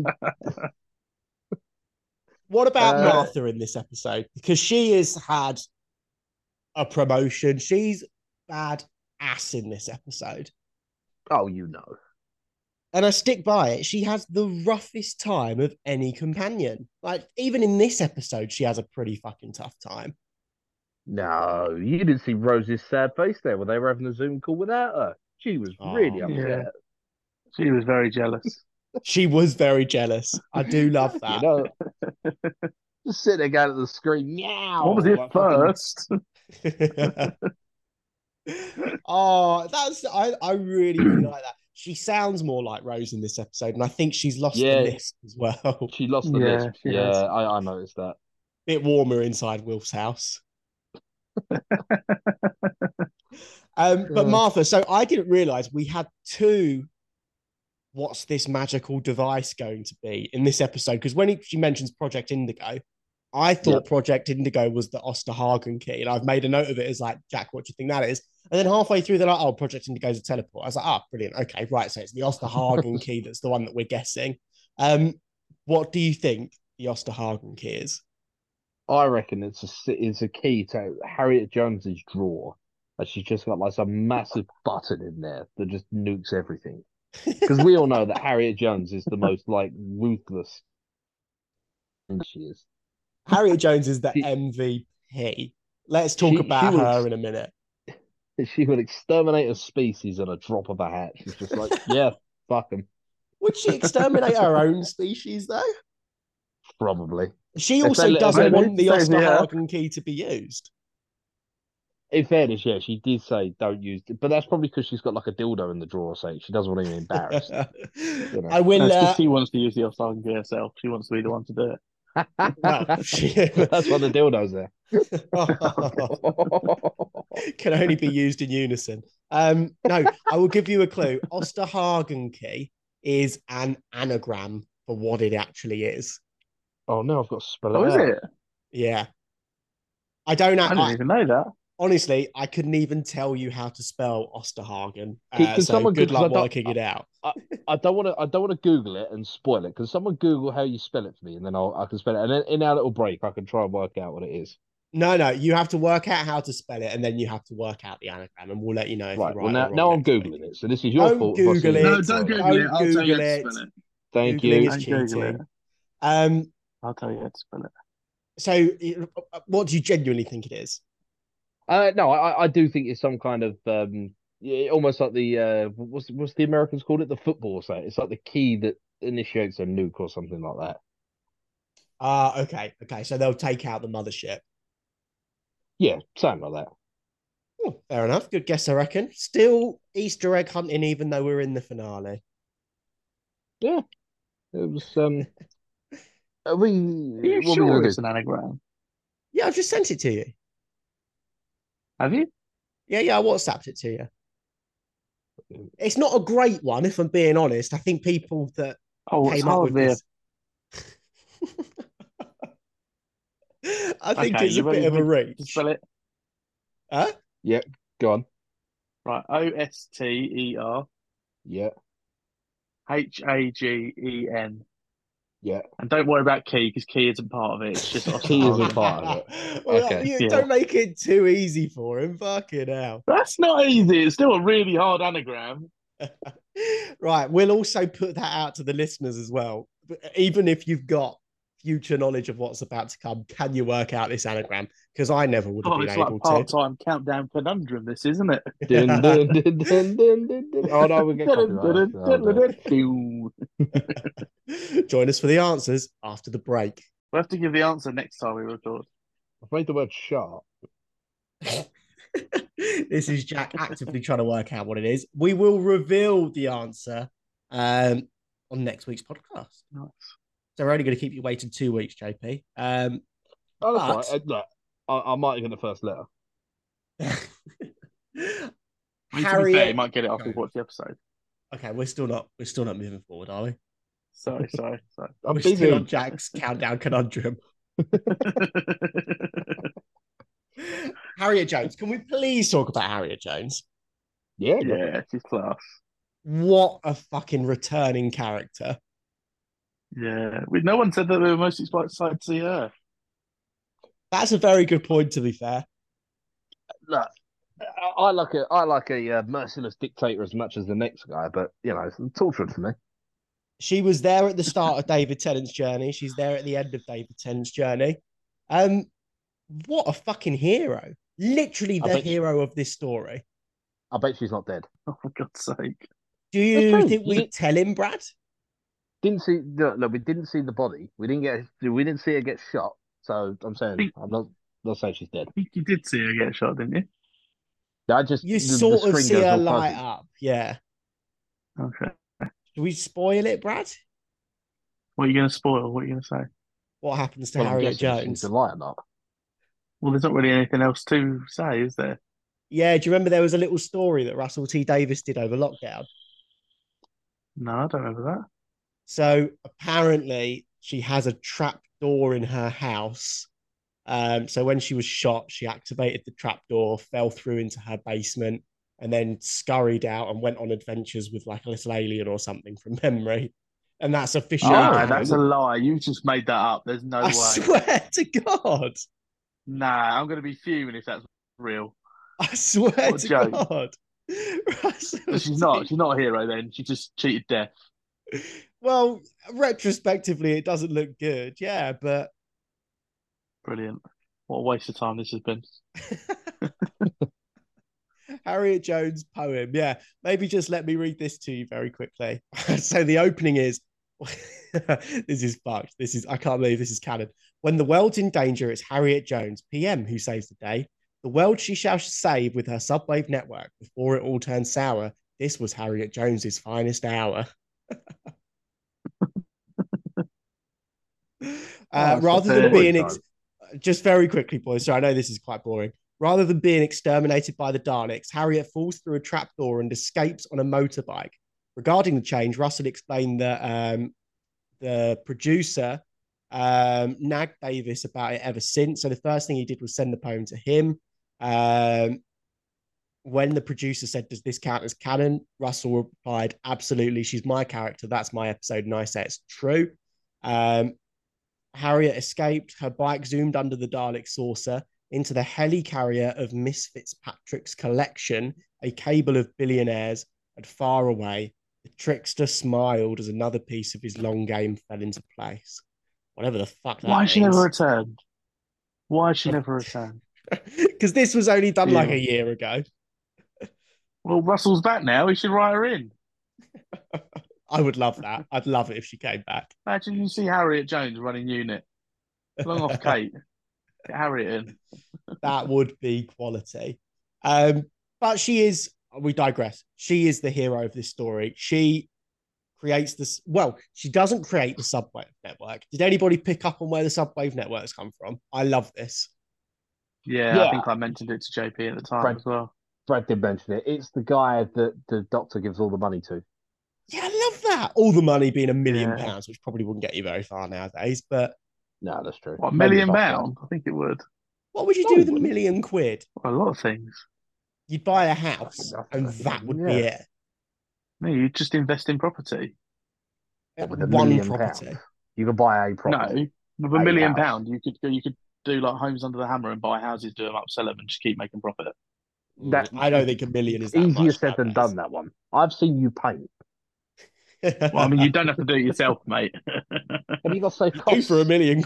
Speaker 1: What about Martha in this episode? Because she has had a promotion. She's bad ass in this episode.
Speaker 2: Oh, you know.
Speaker 1: And I stick by it. She has the roughest time of any companion. Like, even in this episode, she has a pretty fucking tough time.
Speaker 2: No, you didn't see Rose's sad face there when they were having a Zoom call without her. She was really upset.
Speaker 3: Yeah. She was very jealous.
Speaker 1: She was very jealous. I do love that.
Speaker 2: You know, just sitting there going at the screen, meow.
Speaker 3: What was it first?
Speaker 1: Oh, I really, really like that. she sounds more like Rose in this episode, and I think she's lost the
Speaker 2: Yeah,
Speaker 1: lisp as well.
Speaker 2: she lost the
Speaker 3: Yeah,
Speaker 2: lisp.
Speaker 3: she
Speaker 2: Yeah,
Speaker 3: has.
Speaker 2: I noticed that.
Speaker 1: Bit warmer inside Wilf's house. But
Speaker 2: Uh,
Speaker 1: Martha, so I didn't realize we had two. What's this magical device going to be in this episode? Because when she mentions Project Indigo, I thought
Speaker 2: Yep.
Speaker 1: Project Indigo was the Osterhagen key, and I've made a note of it as like, Jack, what do you think that is? And then halfway through, they're like, oh, Project Indigo is a teleport. I was like, oh, brilliant. Okay, right. So it's the Osterhagen key that's the one that we're guessing. What do you think the Osterhagen key is?
Speaker 2: I reckon it's a key to Harriet Jones's drawer. And she's just got like some massive button in there that just nukes everything. Because we all know that Harriet Jones is the most like ruthless thing she is.
Speaker 1: Harriet Jones is the
Speaker 2: She
Speaker 1: MVP. Let's talk
Speaker 2: she
Speaker 1: about
Speaker 2: would
Speaker 1: her in a minute.
Speaker 2: she would exterminate a species on a drop of a hat. She's just like, yeah, fuck them.
Speaker 1: Would she exterminate her own species, though?
Speaker 2: Probably.
Speaker 1: She
Speaker 2: If
Speaker 1: also
Speaker 2: they-
Speaker 1: doesn't
Speaker 3: maybe.
Speaker 1: want the
Speaker 3: Same here.
Speaker 1: Osterhagen key to be used.
Speaker 2: In fairness, yeah, she did say don't use it, but that's probably because she's got like a dildo in the drawer, so she doesn't want to be embarrassed. You know.
Speaker 1: I will.
Speaker 3: That's because she wants to use the Osterhagen herself. She wants to be the one to do it.
Speaker 1: Well,
Speaker 2: That's why the dildo's there.
Speaker 1: Can only be used in unison. No, I will give you a clue. Osterhagen key is an anagram for what it actually is.
Speaker 2: Oh no, I've got to spell it
Speaker 3: Oh, is
Speaker 2: out.
Speaker 3: it?
Speaker 1: Yeah. I don't
Speaker 3: I didn't
Speaker 1: know.
Speaker 3: even know that.
Speaker 1: Honestly, I couldn't even tell you how to spell Osterhagen.
Speaker 2: Can
Speaker 1: So
Speaker 2: someone
Speaker 1: good
Speaker 2: Google- 'cause
Speaker 1: luck
Speaker 2: I don't-
Speaker 1: working it out.
Speaker 2: I don't want to Google it and spoil it. Can someone Google how you spell it for me, and then I can spell it. And then in our little break, I can try and work out what it is.
Speaker 1: No, you have to work out how to spell it, and then you have to work out the anagram, and we'll let you know if
Speaker 2: Right.
Speaker 1: you're
Speaker 2: Well,
Speaker 1: right or
Speaker 2: now
Speaker 1: wrong
Speaker 2: I'm
Speaker 1: next
Speaker 2: googling
Speaker 1: week.
Speaker 2: it. So this is your
Speaker 1: Don't
Speaker 2: fault. if I
Speaker 1: Google
Speaker 2: see
Speaker 1: it.
Speaker 3: No, don't
Speaker 1: Google
Speaker 3: Google it.
Speaker 1: Don't
Speaker 3: I'll tell you
Speaker 1: Google
Speaker 3: how to
Speaker 1: it.
Speaker 3: spell it.
Speaker 2: Thank
Speaker 1: Googling
Speaker 2: you.
Speaker 1: is
Speaker 3: Don't Google it.
Speaker 1: cheating.
Speaker 3: I'll tell you how to spell it.
Speaker 1: So what do you genuinely think it is?
Speaker 2: No, I do think it's some kind of yeah, almost like the what's the Americans called it, the football set. It's like the key that initiates a nuke or something like that.
Speaker 1: Okay. So they'll take out the mothership.
Speaker 2: Yeah, something like that.
Speaker 1: Oh, fair enough. Good guess, I reckon. Still Easter egg hunting, even though we're in the finale.
Speaker 2: Yeah, it was. Are
Speaker 3: Are you
Speaker 2: what are we
Speaker 3: sure
Speaker 2: gonna
Speaker 3: it's
Speaker 2: do?
Speaker 3: an anagram?
Speaker 1: Yeah, I've just sent it to you.
Speaker 3: Have you?
Speaker 1: Yeah, I WhatsApped it to you. It's not a great one, if I'm being honest. I think people that
Speaker 3: Oh, what's
Speaker 1: came up
Speaker 3: hard
Speaker 1: with
Speaker 3: there?
Speaker 1: this. I think
Speaker 3: Okay,
Speaker 1: it's a
Speaker 3: you
Speaker 1: bit
Speaker 3: ready
Speaker 1: of a
Speaker 3: to
Speaker 1: reach.
Speaker 3: spell it?
Speaker 1: Huh?
Speaker 2: Yeah, go on.
Speaker 3: Right, Osterhagen.
Speaker 2: Yeah, yeah.
Speaker 3: And don't worry about key because key isn't part of it. It's just
Speaker 2: Key isn't
Speaker 3: Osterhagen.
Speaker 2: part of it.
Speaker 1: Well,
Speaker 2: Okay.
Speaker 1: you
Speaker 3: Yeah.
Speaker 1: don't make it too easy for him. Fucking hell.
Speaker 3: That's not easy. It's still a really hard anagram.
Speaker 1: Right. We'll also put that out to the listeners as well. Even if you've got future knowledge of what's about to come, can you work out this anagram? Because I never would have
Speaker 3: Oh,
Speaker 1: been
Speaker 3: it's like
Speaker 1: able
Speaker 3: part-time countdown conundrum, this, isn't it?
Speaker 2: Dun, dun, dun, dun, dun, dun, dun. Oh no, we get copyright. Oh, no.
Speaker 3: We'll
Speaker 1: to. Join us for the answers after the break.
Speaker 3: have to give the answer next time we record.
Speaker 2: I've made the word sharp.
Speaker 1: This is Jack actively trying to work out what it is. We will reveal the answer on next week's podcast.
Speaker 3: Nice.
Speaker 1: So we're only going to keep you waiting 2 weeks, JP.
Speaker 2: Oh,
Speaker 1: But-
Speaker 2: that's right. Look, I might get the first letter.
Speaker 3: I mean, to be fair,
Speaker 1: Harriet.
Speaker 3: you might get it after we watch the episode.
Speaker 1: Okay, we're still not moving forward, are we?
Speaker 3: Sorry.
Speaker 2: I'm
Speaker 1: We're
Speaker 2: busy.
Speaker 1: still on Jack's countdown conundrum. Harriet Jones. Can we please talk about Harriet Jones?
Speaker 2: Yeah,
Speaker 3: Yeah, she's class.
Speaker 1: What a fucking returning character.
Speaker 3: Yeah, no one said that we were most excited to see her.
Speaker 1: That's a very good point, to be fair.
Speaker 2: look, I like a merciless dictator as much as the next guy, but you know, it's torture for me.
Speaker 1: She was there at the start of David Tennant's journey. She's there at the end of David Tennant's journey. What a fucking hero. Literally the hero of this story.
Speaker 2: I bet she's not dead.
Speaker 3: Oh, for God's sake.
Speaker 1: Do you
Speaker 2: Okay,
Speaker 1: think we'd tell him, Brad?
Speaker 2: Didn't see look, we didn't see the body. We didn't see her get shot. So I'm saying I'm not saying she's dead.
Speaker 3: I think you did see her get shot, didn't you?
Speaker 2: I just
Speaker 1: You
Speaker 2: the
Speaker 1: sort of
Speaker 2: screen
Speaker 1: see
Speaker 2: goes
Speaker 1: her
Speaker 2: all
Speaker 1: light
Speaker 2: fuzzy.
Speaker 1: up. Yeah.
Speaker 3: Okay.
Speaker 1: Should we spoil it, Brad?
Speaker 3: What are you going to spoil? What are you going to say?
Speaker 1: What happens to
Speaker 2: Well, I'm
Speaker 1: Harriet
Speaker 2: guessing she's
Speaker 1: Jones?
Speaker 2: a liar, not.
Speaker 3: Well, there's not really anything else to say, is there?
Speaker 1: Yeah, do you remember there was a little story that Russell T Davies did over lockdown?
Speaker 3: No, I don't remember that.
Speaker 1: So apparently she has a trap door in her house. So when she was shot, she activated the trap door, fell through into her basement, and then scurried out and went on adventures with like a little alien or something from memory. And that's officially
Speaker 3: No, that's a
Speaker 1: canon.
Speaker 3: lie. You've just made that up. There's no
Speaker 1: I
Speaker 3: way.
Speaker 1: swear to God.
Speaker 3: Nah, I'm going to be fuming if that's real.
Speaker 1: I swear
Speaker 3: What a
Speaker 1: to
Speaker 3: joke.
Speaker 1: God.
Speaker 3: But she's not. She's not a hero then. She just cheated death.
Speaker 1: Well, retrospectively, it doesn't look good. Yeah, but
Speaker 3: Brilliant. What a waste of time this has been.
Speaker 1: Harriet Jones poem. Yeah, maybe just let me read this to you very quickly. So the opening is this is fucked. This is I can't believe this is canon. When the world's in danger, it's Harriet Jones, PM, who saves the day. The world she shall save with her subwave network before it all turns sour. This was Harriet Jones's finest hour. Rather than being just very quickly, boys. So I know this is quite boring. Rather than being exterminated by the Daleks, Harriet falls through a trapdoor and escapes on a motorbike. Regarding the change, Russell explained that the producer nagged Davis about it ever since. So the first thing he did was send the poem to him. When the producer said, "Does this count as canon?" Russell replied, "Absolutely. She's my character. That's my episode." And I say it's true. Harriet escaped. Her bike zoomed under the Dalek saucer into the helicarrier of Miss Fitzpatrick's collection, a cable of billionaires, and far away, the trickster smiled as another piece of his long game fell into place. Whatever the fuck that
Speaker 3: Why
Speaker 1: means.
Speaker 3: she never returned? Why she never returned?
Speaker 1: Because this was only done like
Speaker 3: Yeah.
Speaker 1: a year ago.
Speaker 3: Well, Russell's back now. He should write her in.
Speaker 1: I would love that. I'd love it if she came back.
Speaker 3: Imagine you see Harriet Jones running unit. Long off Kate. Get Harriet in.
Speaker 1: That would be quality. But she is, we digress. She is the hero of this story. She creates this. Well, she doesn't create the subwave network. Did anybody pick up on where the subwave networks come from? I love this.
Speaker 3: Yeah, I think I mentioned it to JP at the time as well.
Speaker 2: Brad did mention it. It's the guy that the Doctor gives all the money to.
Speaker 1: Yeah, I love that. All the money being £1 million, which probably wouldn't get you very far nowadays. But
Speaker 2: no, that's true.
Speaker 3: What, £1 million? I think it would.
Speaker 1: What would you do with £1 million?
Speaker 3: A lot of things.
Speaker 1: You'd buy a house, and that would be it.
Speaker 3: No, you just invest in property.
Speaker 2: With one property, you could buy a property.
Speaker 3: No, with £1 million, you could do like Homes Under the Hammer and buy houses, do them up, sell them, and just keep making profit.
Speaker 1: I don't think $1 million is that
Speaker 2: easier
Speaker 1: much
Speaker 2: said than done. That one. I've seen you paint.
Speaker 3: Well, I mean, you don't have to do it yourself, mate.
Speaker 2: Have you got safe
Speaker 1: Go
Speaker 2: costs?
Speaker 1: for £1 million.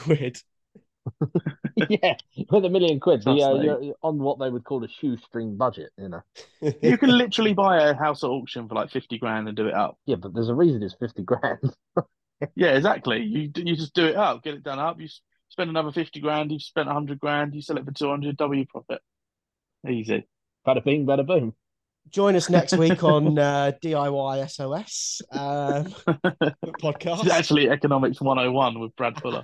Speaker 2: Yeah, with £1 million, you're on what they would call a shoestring budget. You know,
Speaker 3: you can literally buy a house at auction for like 50 grand and do it up.
Speaker 2: Yeah, but there's a reason it's 50 grand.
Speaker 3: Yeah, exactly. You just do it up, get it done up. You spend another 50 grand. You've spent 100 grand. You sell it for 200. W profit. Easy.
Speaker 2: Bada bing, bada boom.
Speaker 1: Join us next week on DIY SOS podcast.
Speaker 3: It's actually Economics 101 with Brad Fuller.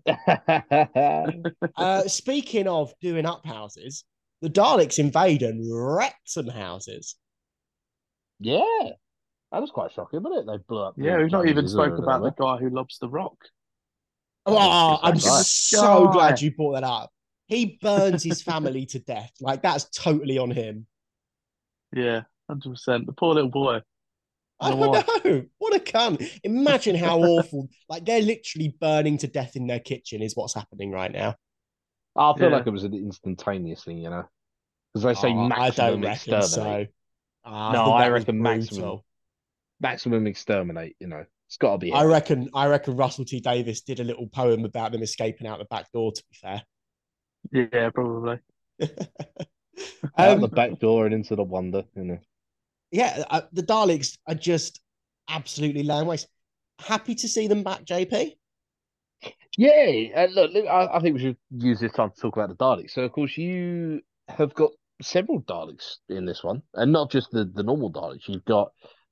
Speaker 1: Speaking of doing up houses, the Daleks invade and wreck some houses.
Speaker 2: Yeah, that was quite shocking, wasn't it? They blew up.
Speaker 3: Yeah, we've not even spoke about the guy who lobs the rock.
Speaker 1: Oh, I'm so glad you brought that up. He burns his family to death. Like, that's totally on him.
Speaker 3: Yeah, 100%. The poor little boy.
Speaker 1: I don't know. What a cunt. Imagine how awful. Like, they're literally burning to death in their kitchen is what's happening right now.
Speaker 2: I feel like it was an instantaneous thing, you know? Because they say maximum
Speaker 1: I don't reckon
Speaker 2: exterminate.
Speaker 1: So.
Speaker 2: No, I reckon maximum exterminate, you know. It's got to be.
Speaker 1: I reckon Russell T Davies did a little poem about them escaping out the back door, to be fair.
Speaker 3: Yeah, probably.
Speaker 2: Out the back door and into the wonder, you know.
Speaker 1: Yeah, the Daleks are just absolutely laying waste. Happy to see them back, JP?
Speaker 2: Yeah, look, I think we should use this time to talk about the Daleks. So, of course, you have got several Daleks in this one, and not just the normal Daleks. You've got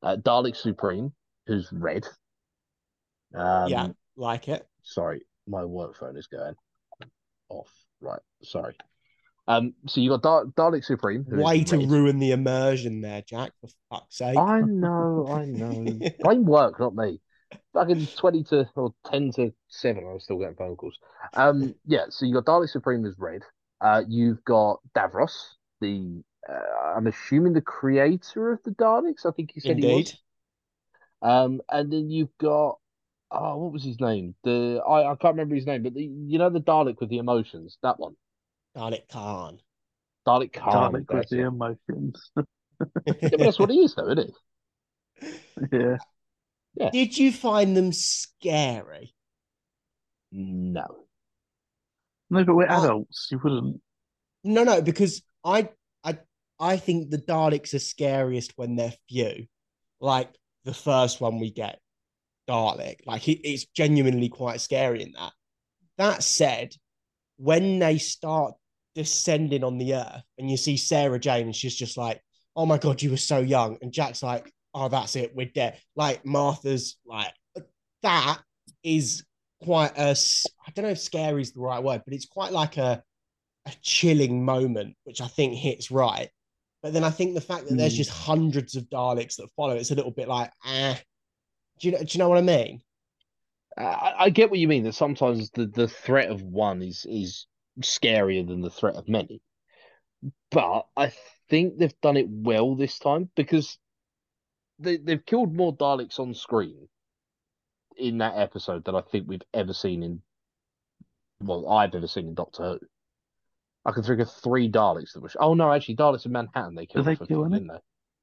Speaker 2: Dalek Supreme, who's red.
Speaker 1: Yeah,
Speaker 2: Um,
Speaker 1: like it.
Speaker 2: sorry, my work phone is going off. Right, sorry. So you got Dalek Supreme, who is
Speaker 1: Way to
Speaker 2: red.
Speaker 1: ruin the immersion there, Jack, for fuck's sake.
Speaker 2: I know, I know. Blame work, not me. Back in 20 to or 10 to 7, I was still getting phone calls. Yeah, so you got Dalek Supreme as red. You've got Davros, the I'm assuming the creator of the Daleks. I think he said he
Speaker 1: Indeed.
Speaker 2: was. And then you've got what was his name? I can't remember his name, but the Dalek with the emotions, that one.
Speaker 1: Dalek Khan.
Speaker 2: Dalek Khan,
Speaker 3: Dalek with
Speaker 2: that's
Speaker 3: the
Speaker 2: it.
Speaker 3: emotions.
Speaker 2: Yeah, but that's what he is though, isn't
Speaker 3: Yeah.
Speaker 2: he? Yeah.
Speaker 1: Did you find them scary?
Speaker 2: No.
Speaker 3: No, but we're
Speaker 1: I,
Speaker 3: adults. You wouldn't.
Speaker 1: no, because I I think the Daleks are scariest when they're few. Like the first one we get, Dalek. Like it's genuinely quite scary in that. That said, when they start descending on the earth and you see Sarah Jane, she's just like, oh my God, you were so young. And Jack's like, oh, that's it, we're dead. Like Martha's like, that is quite I don't know if scary is the right word, but it's quite like a chilling moment, which I think hits right. But then I think the fact that there's
Speaker 3: Mm.
Speaker 1: just hundreds of Daleks that follow, it's a little bit like, do you know what I mean?
Speaker 2: I get what you mean, that sometimes the threat of one is scarier than the threat of many. But I think they've done it well this time because they've killed more Daleks on screen in that episode than I think we've ever seen I've ever seen in Doctor Who. I can think of 3 Daleks that were. Oh no, actually, Daleks in Manhattan they
Speaker 3: Did
Speaker 2: killed
Speaker 3: they
Speaker 2: off a
Speaker 3: kill
Speaker 2: few,
Speaker 3: any?
Speaker 2: didn't they?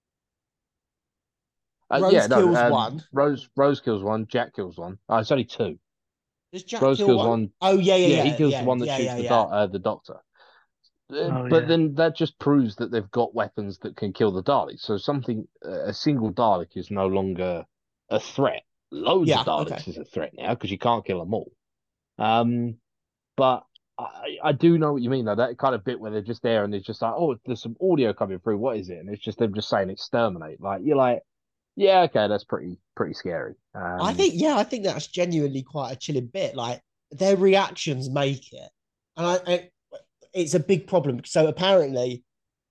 Speaker 2: Yeah,
Speaker 1: Rose
Speaker 2: no.
Speaker 1: kills one.
Speaker 2: Rose kills one. Jack kills one. Oh, it's only 2.
Speaker 1: Does Jack
Speaker 2: Rose
Speaker 1: kill
Speaker 2: kills
Speaker 1: one?
Speaker 2: one.
Speaker 1: Oh yeah,
Speaker 2: Yeah, he
Speaker 1: yeah,
Speaker 2: kills the
Speaker 1: yeah,
Speaker 2: one that
Speaker 1: yeah,
Speaker 2: shoots
Speaker 1: yeah, yeah,
Speaker 2: the Doctor.
Speaker 3: Oh
Speaker 2: But
Speaker 3: yeah.
Speaker 2: then that just proves that they've got weapons that can kill the Daleks. So a single Dalek is no longer a threat. Loads of
Speaker 1: yeah. Okay.
Speaker 2: Daleks is a threat now because you can't kill them all. Um, but I do know what you mean though. That kind of bit where they're just there and they're just like, oh, there's some audio coming through. What is it? And it's just them just saying exterminate. Like you're like, yeah, okay, that's pretty scary.
Speaker 1: I think that's genuinely quite a chilling bit. Like their reactions make it, and it's a big problem. So apparently,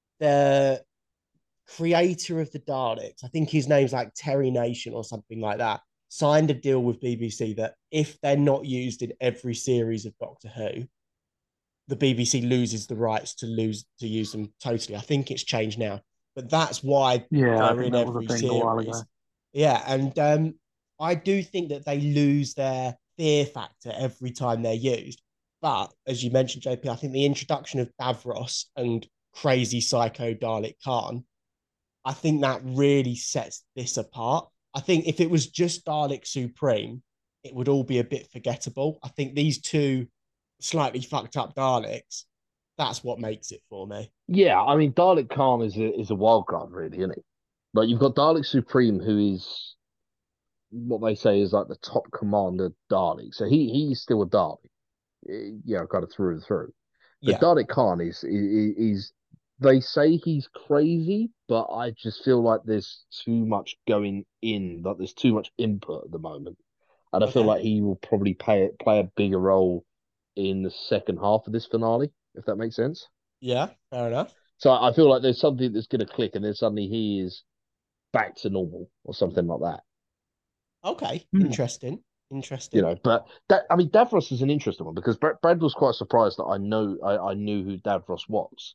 Speaker 1: the creator of the Daleks, I think his name's like Terry Nation or something like that, signed a deal with BBC that if they're not used in every series of Doctor Who, the BBC loses the rights to use them totally. I think it's changed now, but that's why
Speaker 3: Yeah, I
Speaker 1: they're
Speaker 3: think
Speaker 1: in
Speaker 3: that was a
Speaker 1: every
Speaker 3: thing a while ago.
Speaker 1: series. Yeah, and I do think that they lose their fear factor every time they're used. But as you mentioned, JP, I think the introduction of Davros and crazy psycho Dalek Khan, I think that really sets this apart. I think if it was just Dalek Supreme, it would all be a bit forgettable. I think these two slightly fucked up Daleks, that's what makes it for me.
Speaker 2: yeah, I mean, Dalek Khan is a wild card, really, isn't he? Like you've got Dalek Supreme, who is what they say is like the top commander Dalek. So he's still a Dalek, yeah, kind of through and through. But
Speaker 1: Yeah.
Speaker 2: Dalek Khan is they say he's crazy, but I just feel like there's too much going in, like there's too much input at the moment, and I feel
Speaker 1: Okay.
Speaker 2: like he will probably play a bigger role in the second half of this finale, if that makes sense.
Speaker 1: Yeah. Fair enough.
Speaker 2: So I feel like there's something that's going to click, and then suddenly he is back to normal or something like that.
Speaker 1: Okay.
Speaker 3: Hmm.
Speaker 1: Interesting. Interesting.
Speaker 2: But that I mean, Davros is an interesting one because Brad was quite surprised that I knew who Davros was.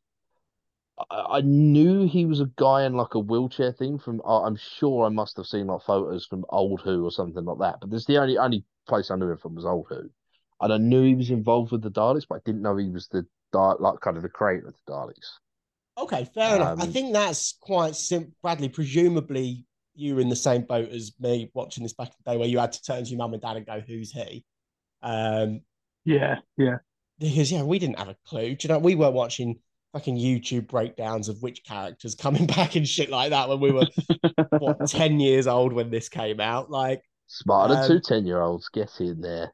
Speaker 2: I knew he was a guy in like a wheelchair thing from. I'm sure I must have seen like photos from Old Who or something like that. But this the only place I knew him from was Old Who, and I knew he was involved with the Daleks, but I didn't know he was like kind of the creator of the Daleks.
Speaker 1: Okay. Fair enough. I
Speaker 2: Um,
Speaker 1: think that's quite simple. Bradley, presumably you were in the same boat as me watching this back in the day where you had to turn to your mum and dad and go, who's he? Um,
Speaker 3: Yeah, yeah.
Speaker 1: because yeah, we didn't have a clue. Do you know, we weren't watching fucking YouTube breakdowns of which characters coming back and shit like that when we were what 10 years old when this came out. Like,
Speaker 2: smarter than two
Speaker 1: um,
Speaker 2: 10-year-olds. Get in there.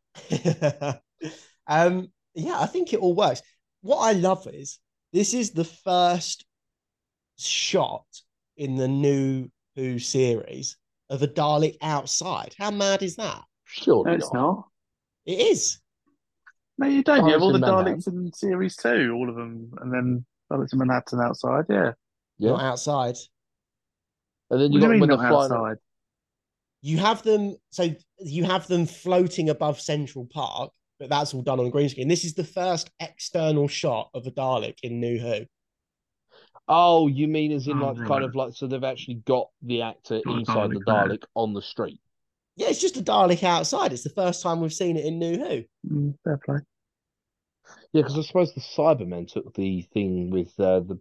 Speaker 1: yeah, I think it all works. What I love is this is the first shot in the new Who series of a Dalek outside. How mad is that?
Speaker 2: Surely
Speaker 3: No, it's
Speaker 2: not.
Speaker 3: not.
Speaker 1: It is.
Speaker 3: No, you don't. You have
Speaker 2: Daleks
Speaker 3: all
Speaker 2: in
Speaker 3: the
Speaker 2: Manhattan.
Speaker 3: Daleks in series two, all of them, and then Daleks in Manhattan outside. Yeah.
Speaker 2: Yeah.
Speaker 1: Not outside.
Speaker 2: And then
Speaker 3: What
Speaker 2: you
Speaker 3: do you
Speaker 2: got them
Speaker 3: mean
Speaker 2: when they're
Speaker 3: not
Speaker 2: flying.
Speaker 3: outside?
Speaker 1: You have them, so you have them floating above Central Park, but that's all done on green screen. This is the first external shot of a Dalek in New Who.
Speaker 2: Oh, you mean as in
Speaker 3: Oh,
Speaker 2: like kind
Speaker 3: right.
Speaker 2: of like so they've actually got the actor
Speaker 3: Got a
Speaker 2: inside
Speaker 3: Dalek
Speaker 2: the
Speaker 3: there.
Speaker 2: Dalek on the street.
Speaker 1: Yeah, it's just a Dalek outside. It's the first time we've seen it in New Who.
Speaker 3: Fair play.
Speaker 2: Yeah, because I suppose the Cybermen took the thing with the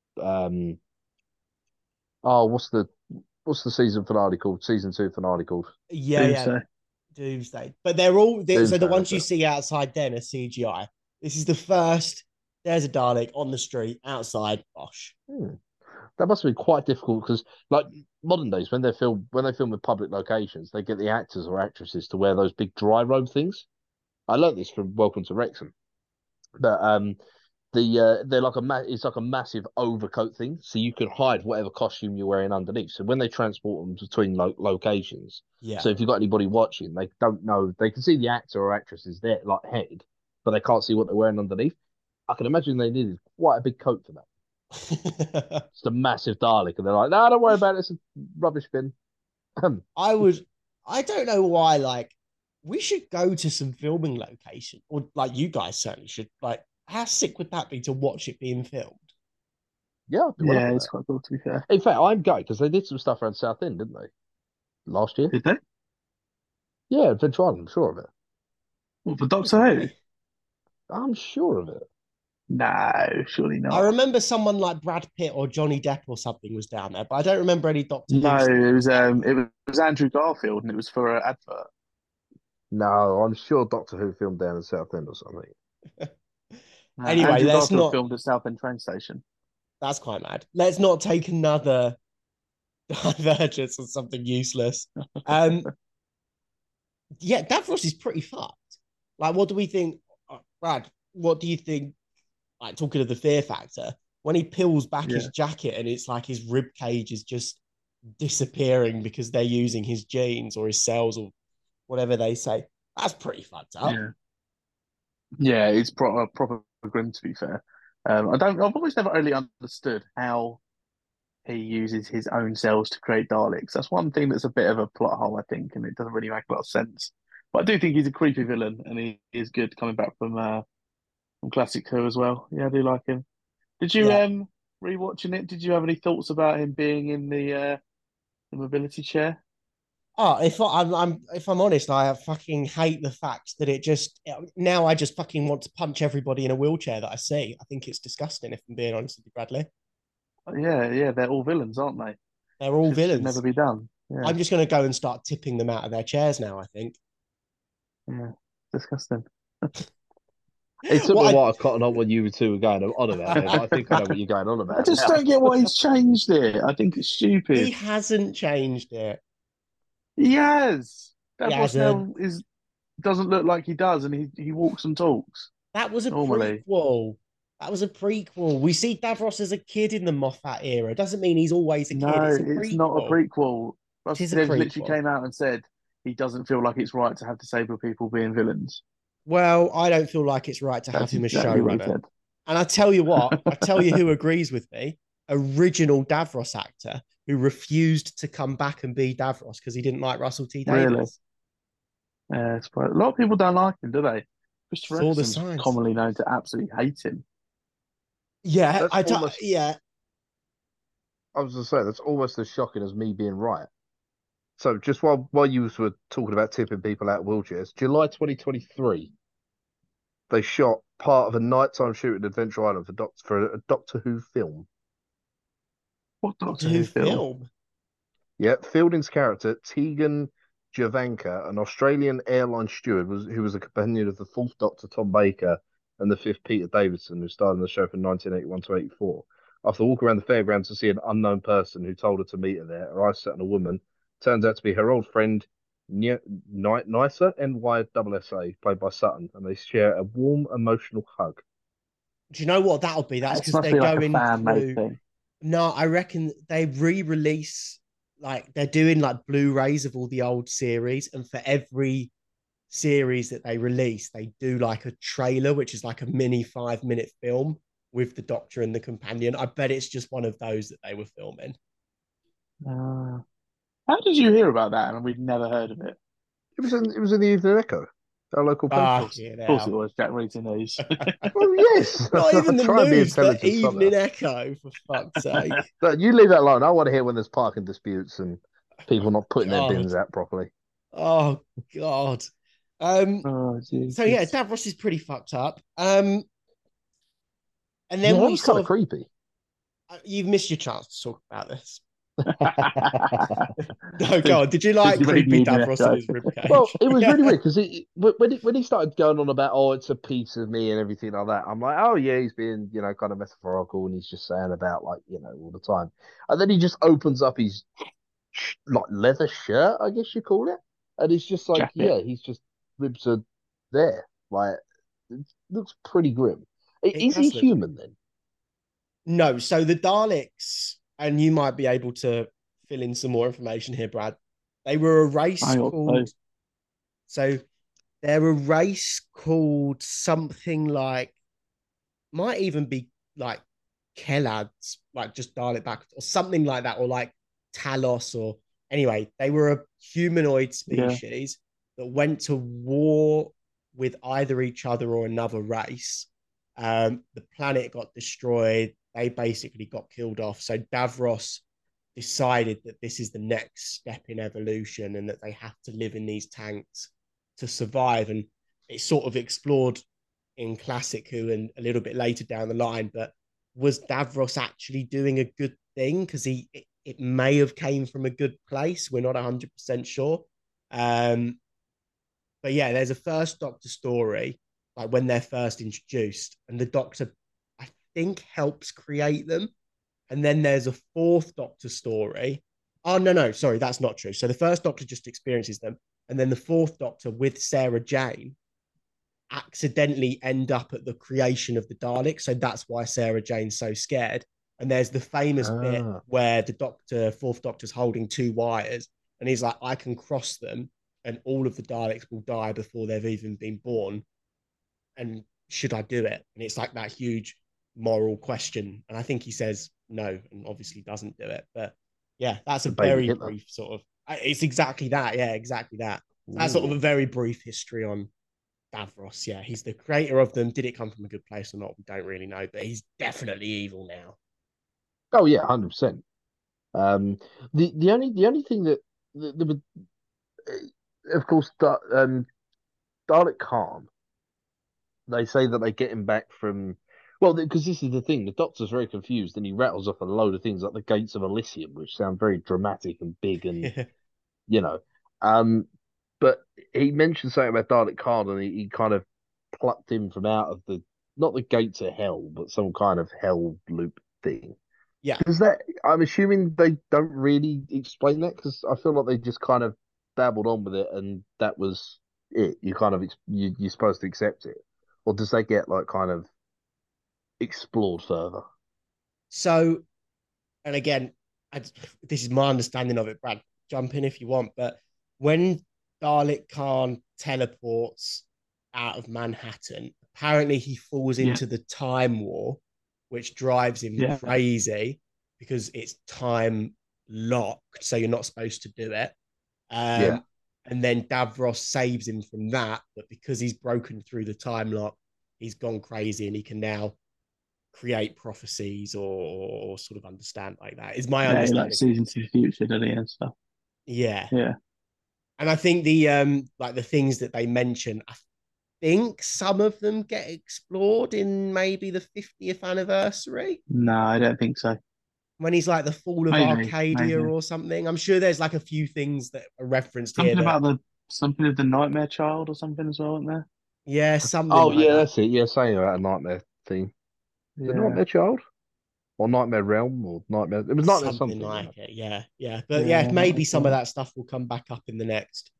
Speaker 2: oh what's the season finale called? Season 2 finale called?
Speaker 1: Yeah, yeah,
Speaker 3: Doomsday.
Speaker 1: Doomsday. But they're all so the
Speaker 2: Doomsday,
Speaker 1: ones
Speaker 2: that's
Speaker 1: you
Speaker 2: it.
Speaker 1: see outside then are CGI. This is the first. There's a Dalek on the street outside. Gosh.
Speaker 2: Hmm. That must have been quite difficult because, like modern days, when they film in public locations, they get the actors or actresses to wear those big dry robe things. I learned this from Welcome to Wrexham. But they're like it's like a massive overcoat thing, so you can hide whatever costume you're wearing underneath. So when they transport them between locations,
Speaker 1: Yeah.
Speaker 2: so if you've got anybody watching, they don't know they can see the actor or actress is there like head, but they can't see what they're wearing underneath. I can imagine they needed quite a big coat for that. It's a massive Dalek, and they're like, "No, don't worry about it. It's a rubbish bin."
Speaker 1: I don't know why, like, we should go to some filming location, or like you guys certainly should. Like, how sick would that be to watch it being filmed?
Speaker 2: Yeah, I'd be well up
Speaker 3: Yeah,
Speaker 2: for
Speaker 3: it's
Speaker 2: that.
Speaker 3: quite cool to be fair.
Speaker 2: In fact, I'm going because they did some stuff around Southend, didn't they? Last year.
Speaker 3: Did they?
Speaker 2: Yeah, Adventure Island. I'm sure of it.
Speaker 3: What, for
Speaker 1: Oh, did
Speaker 3: Doctor Who?
Speaker 1: they?
Speaker 2: I'm sure of it.
Speaker 3: No, surely
Speaker 1: I
Speaker 3: not.
Speaker 1: remember someone like Brad Pitt or Johnny Depp or something was down there, but I don't remember any Doctor Who
Speaker 3: No,
Speaker 1: stuff.
Speaker 3: it was Andrew Garfield, and it was for an advert.
Speaker 2: No, I'm sure Doctor Who filmed down in Southend or something.
Speaker 1: Anyway,
Speaker 3: Andrew
Speaker 1: let's
Speaker 3: Garfield
Speaker 1: not.
Speaker 3: filmed at Southend train station.
Speaker 1: That's quite mad. Let's not take another divergence on something useless. Um, yeah, Davros is pretty fucked. Like, what do we think, Brad? What do you think? Like, talking of the fear factor, when he peels back his
Speaker 3: Yeah,
Speaker 1: jacket and it's like his rib cage is just disappearing because they're using his genes or his cells or whatever they say. That's pretty fucked up.
Speaker 3: yeah, yeah. It's proper grim to be fair. I've always never really understood how he uses his own cells to create Daleks. That's one thing that's a bit of a plot hole, I think, and it doesn't really make a lot of sense. But I do think he's a creepy villain, and he is good coming back from Classic Who as well. Yeah, I do like him. Did you
Speaker 1: Yeah.
Speaker 3: rewatching it? Did you have any thoughts about him being in the mobility chair?
Speaker 1: Oh, if I'm honest, I fucking hate the fact that it just now I just fucking want to punch everybody in a wheelchair that I see. I think it's disgusting. If I'm being honest with you, Bradley,
Speaker 3: Yeah, yeah, they're all villains, aren't they?
Speaker 1: they're all
Speaker 3: Should never
Speaker 1: villains.
Speaker 3: be done. Yeah,
Speaker 1: I'm just going to go and start tipping them out of their chairs now. I think.
Speaker 3: yeah, disgusting.
Speaker 2: It took me
Speaker 1: What
Speaker 2: a
Speaker 1: I,
Speaker 2: while to cotton on what you two were going on about there, but I think I know what you're going on
Speaker 3: I
Speaker 2: about
Speaker 3: just
Speaker 2: now.
Speaker 3: don't get why he's changed it. I think it's
Speaker 1: he
Speaker 3: stupid.
Speaker 1: hasn't changed it.
Speaker 3: He has.
Speaker 1: He
Speaker 3: Davros
Speaker 1: hasn't.
Speaker 3: now is doesn't look like he does, and he walks and talks
Speaker 1: That was a
Speaker 3: normally.
Speaker 1: prequel. That was a prequel. We see Davros as a kid in the Moffat era. Doesn't mean he's always a kid.
Speaker 3: No,
Speaker 1: It's a
Speaker 3: it's not a
Speaker 1: prequel.
Speaker 3: prequel.
Speaker 1: It
Speaker 3: Russ
Speaker 1: is a
Speaker 3: Dev literally
Speaker 1: prequel.
Speaker 3: came out and said he doesn't feel like it's right to have disabled people being villains.
Speaker 1: Well, I don't feel like it's right to have
Speaker 3: That's
Speaker 1: him as
Speaker 3: exactly what he
Speaker 1: showrunner.
Speaker 3: said.
Speaker 1: And I tell you what, I tell you who agrees with me. Original Davros actor who refused to come back and be Davros because he didn't like Russell T
Speaker 3: Really.
Speaker 1: Davies.
Speaker 3: A lot of people don't like him, do they? Christopher
Speaker 1: Saw the
Speaker 3: Eccleston's
Speaker 1: signs.
Speaker 3: commonly known to absolutely hate him.
Speaker 1: Yeah,
Speaker 2: That's almost,
Speaker 1: yeah.
Speaker 2: I was going to say, that's almost as shocking as me being right. So just while you were talking about tipping people out of wheelchairs, July 2023, they shot part of a nighttime shoot at Adventure Island for a Doctor Who film.
Speaker 3: What
Speaker 1: Doctor
Speaker 3: Doctor
Speaker 1: Who
Speaker 3: Who film?
Speaker 1: film.
Speaker 2: Yeah, Fielding's character, Tegan Javanka, an Australian airline steward, who was a companion of the fourth Doctor Tom Baker and the fifth Peter Davison, who starred in the show from 1981 to 84. After walking around the fairgrounds to see an unknown person who told her to meet her there, her eyes set on a woman. Turns out to be her old friend, Nysa, Nyssa, played by Sutton, and they share a warm, emotional hug.
Speaker 1: Do you know what that'll be? That's
Speaker 3: This
Speaker 1: because
Speaker 3: must
Speaker 1: they're
Speaker 3: be like a
Speaker 1: going
Speaker 3: fan made
Speaker 1: through.
Speaker 3: thing.
Speaker 1: No, I reckon they re-release like they're doing like Blu-rays of all the old series, and for every series that they release, they do like a trailer, which is like a mini 5-minute film with the Doctor and the companion. I bet it's just one of those that they were filming.
Speaker 3: Uh, how did you hear about that? And we'd never heard of it.
Speaker 2: It was in the Evening Echo, our local paper.
Speaker 1: Ah, yeah,
Speaker 3: Of course it
Speaker 1: now.
Speaker 3: was. Jack reads the news.
Speaker 2: Well, yes.
Speaker 1: Not
Speaker 2: I
Speaker 1: even the
Speaker 2: try and be
Speaker 1: news, the
Speaker 2: intelligent somehow.
Speaker 1: Evening Echo, for fuck's sake.
Speaker 2: But you leave that alone. I want to hear when there's parking disputes and people not putting their
Speaker 1: God.
Speaker 2: bins out properly.
Speaker 1: Oh, God.
Speaker 3: Oh,
Speaker 1: So yeah,
Speaker 3: Jesus.
Speaker 1: Davros is pretty fucked up. And
Speaker 2: Yeah,
Speaker 1: then
Speaker 2: that
Speaker 1: we
Speaker 2: was kind
Speaker 1: sort
Speaker 2: of
Speaker 1: of
Speaker 2: creepy.
Speaker 1: you've missed your chance to talk about this. No,
Speaker 3: Did
Speaker 1: go on. Did you like
Speaker 3: you read
Speaker 1: creepy
Speaker 3: me the
Speaker 1: Davros in
Speaker 3: echo?
Speaker 1: his
Speaker 2: Well,
Speaker 1: ribcage?
Speaker 2: it was really
Speaker 1: Yeah.
Speaker 2: weird because when he started going on about it's a piece of me and everything like that, I'm like, oh yeah, he's being kind of metaphorical and he's just saying about like all the time, and then he just opens up his like leather shirt, I guess you call it, and it's just like
Speaker 3: Jacket.
Speaker 2: he's just ribs are there, like it looks pretty grim.
Speaker 1: It
Speaker 2: Is he
Speaker 1: does look.
Speaker 2: human then?
Speaker 1: No, so the Daleks, and you might be able to fill in some more information here, Brad. They were a race
Speaker 3: I got
Speaker 1: called, so they're a race called something like, might even be like Kellads, like just dial it back, or something like that, or like Talos, or anyway, they were a humanoid
Speaker 3: yeah.
Speaker 1: species that went to war with either each other or another race. The planet got destroyed. They basically got killed off. So Davros decided that this is the next step in evolution and that they have to live in these tanks to survive. And it's sort of explored in Classic Who and a little bit later down the line. But was Davros actually doing a good thing? Because it may have came from a good place. We're not 100% sure. But yeah, there's a first Doctor story, like when they're first introduced, and the Doctor, I think, helps create them. And then there's a fourth Doctor story. Oh, no, sorry, that's not true. So the first Doctor just experiences them. And then the fourth Doctor with Sarah Jane accidentally end up at the creation of the Daleks. So that's why Sarah Jane's so scared. And there's the famous bit
Speaker 2: Ah,
Speaker 1: where the fourth Doctor's holding two wires, and he's like, I can cross them, and all of the Daleks will die before they've even been born. And should I do it? And it's like that huge moral question. And I think he says no, and obviously doesn't do it. But yeah, that's a
Speaker 2: the baby
Speaker 1: very
Speaker 2: Hitler.
Speaker 1: brief sort of. It's exactly that. Yeah, exactly that. That's sort of
Speaker 2: Ooh.
Speaker 1: a very brief history on Davros. Yeah, he's the creator of them. Did it come from a good place or not? We don't really know, but he's definitely evil now.
Speaker 2: Oh yeah, 100%. Um, the only thing that of course, Dalek Khan. They say that they get him back from. Well, because this is the thing, the Doctor's very confused, and he rattles off a load of things like the Gates of Elysium, which sound very dramatic and big, and you know. Um, but he mentioned something about Dalek Khan, and he kind of plucked him from out of the not the gates of hell, but some kind of hell loop thing.
Speaker 1: Yeah.
Speaker 2: Does that? I'm assuming they don't really explain that because I feel like they just kind of dabbled on with it, and that was it. You kind of you're supposed to accept it, or does that get like kind of explored further?
Speaker 1: So, and again, this is my understanding of it, Brad. Jump in if you want. But when Dalek Khan teleports out of Manhattan, apparently he falls
Speaker 3: Yeah.
Speaker 1: into the time war, which drives him
Speaker 3: Yeah.
Speaker 1: crazy because it's time locked. So you're not supposed to do it.
Speaker 2: Yeah.
Speaker 1: And then Davros saves him from that. But because he's broken through the time lock, he's gone crazy and he can now create prophecies or sort of understand like that is my
Speaker 3: Yeah, he like
Speaker 1: understanding.
Speaker 3: sees into the future, doesn't he, and stuff.
Speaker 1: Yeah.
Speaker 3: Yeah.
Speaker 1: And I think the like the things that they mention, I think some of them get explored in maybe the 50th anniversary
Speaker 3: No, I don't think so.
Speaker 1: when he's like the fall of Arcadia
Speaker 3: Maybe.
Speaker 1: or something. I'm sure there's like a few things that are referenced here
Speaker 3: Something
Speaker 1: that
Speaker 3: about something of the Nightmare Child or something as well, isn't there?
Speaker 1: yeah, something
Speaker 2: Oh
Speaker 1: like
Speaker 2: yeah,
Speaker 1: that.
Speaker 2: that's it. Yeah, saying about a nightmare theme. Is it
Speaker 3: Yeah.
Speaker 2: Nightmare Child or Nightmare Realm or Nightmare? It was Nightmare
Speaker 1: Something
Speaker 2: something.
Speaker 1: like it. Yeah, yeah. But yeah,
Speaker 3: Yeah,
Speaker 1: maybe
Speaker 3: Nightmare
Speaker 1: some of
Speaker 3: Child.
Speaker 1: that stuff will come back up in the next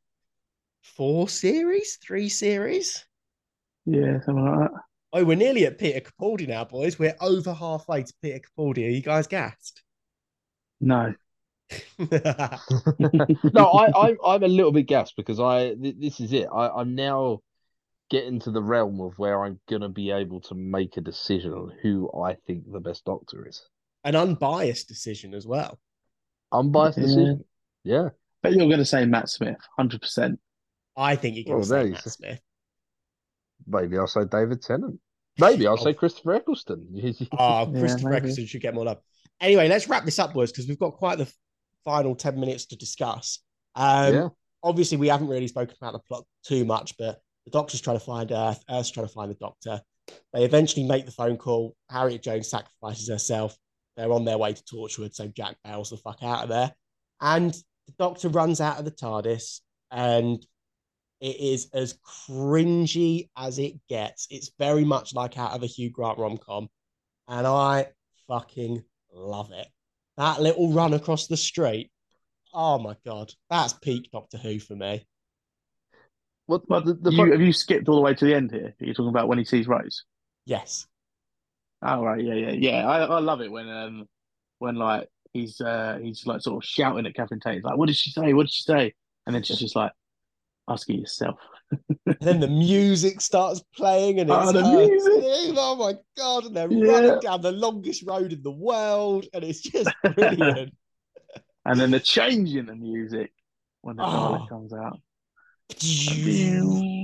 Speaker 1: 3 series.
Speaker 3: Yeah, something like that.
Speaker 1: Oh, we're nearly at Peter Capaldi now, boys. We're over halfway to Peter Capaldi. Are you guys gassed?
Speaker 3: No.
Speaker 2: No, I'm a little bit gassed because this is it. I'm now getting to the realm of where I'm gonna be able to make a decision on who I think the best Doctor is.
Speaker 1: An unbiased decision as well.
Speaker 2: Unbiased
Speaker 3: Yeah.
Speaker 2: decision. Yeah.
Speaker 3: But you're going to say Matt Smith, 100%.
Speaker 1: I think you're going
Speaker 2: Well,
Speaker 1: to
Speaker 2: there
Speaker 1: say
Speaker 2: you
Speaker 1: Matt Smith.
Speaker 2: maybe I'll say David Tennant. Maybe I'll
Speaker 1: Oh,
Speaker 2: say Christopher Eccleston.
Speaker 3: Yeah,
Speaker 1: Christopher
Speaker 3: maybe.
Speaker 1: Eccleston should get more love. Anyway, let's wrap this up, boys, because we've got quite the final 10 minutes to discuss.
Speaker 2: Yeah.
Speaker 1: Obviously, we haven't really spoken about the plot too much, but the Doctor's trying to find Earth, Earth's trying to find the Doctor. They eventually make the phone call. Harriet Jones sacrifices herself. They're on their way to Torchwood, so Jack bails the fuck out of there. And the Doctor runs out of the TARDIS, and it is as cringy as it gets. It's very much like out of a Hugh Grant rom-com, and I fucking love it. That little run across the street, oh my god, that's peak Doctor Who for me.
Speaker 2: What
Speaker 3: But
Speaker 2: the
Speaker 3: you
Speaker 2: fuck?
Speaker 3: have you skipped all the way to the end here? You're talking about when he sees Rose.
Speaker 1: Yes.
Speaker 3: Oh right, yeah. I love it when like he's like sort of shouting at Catherine Tate, like, "What did she say? What did she say?" And then she's just like, "Ask it yourself."
Speaker 1: And then the music starts playing, and
Speaker 3: Oh,
Speaker 1: it's
Speaker 3: the
Speaker 1: her
Speaker 3: music.
Speaker 1: theme. Oh my god! And they're running
Speaker 3: Yeah.
Speaker 1: down the longest road in the world, and it's just brilliant.
Speaker 3: And then the change in the music when the Dalek
Speaker 1: Oh,
Speaker 3: comes out.
Speaker 1: did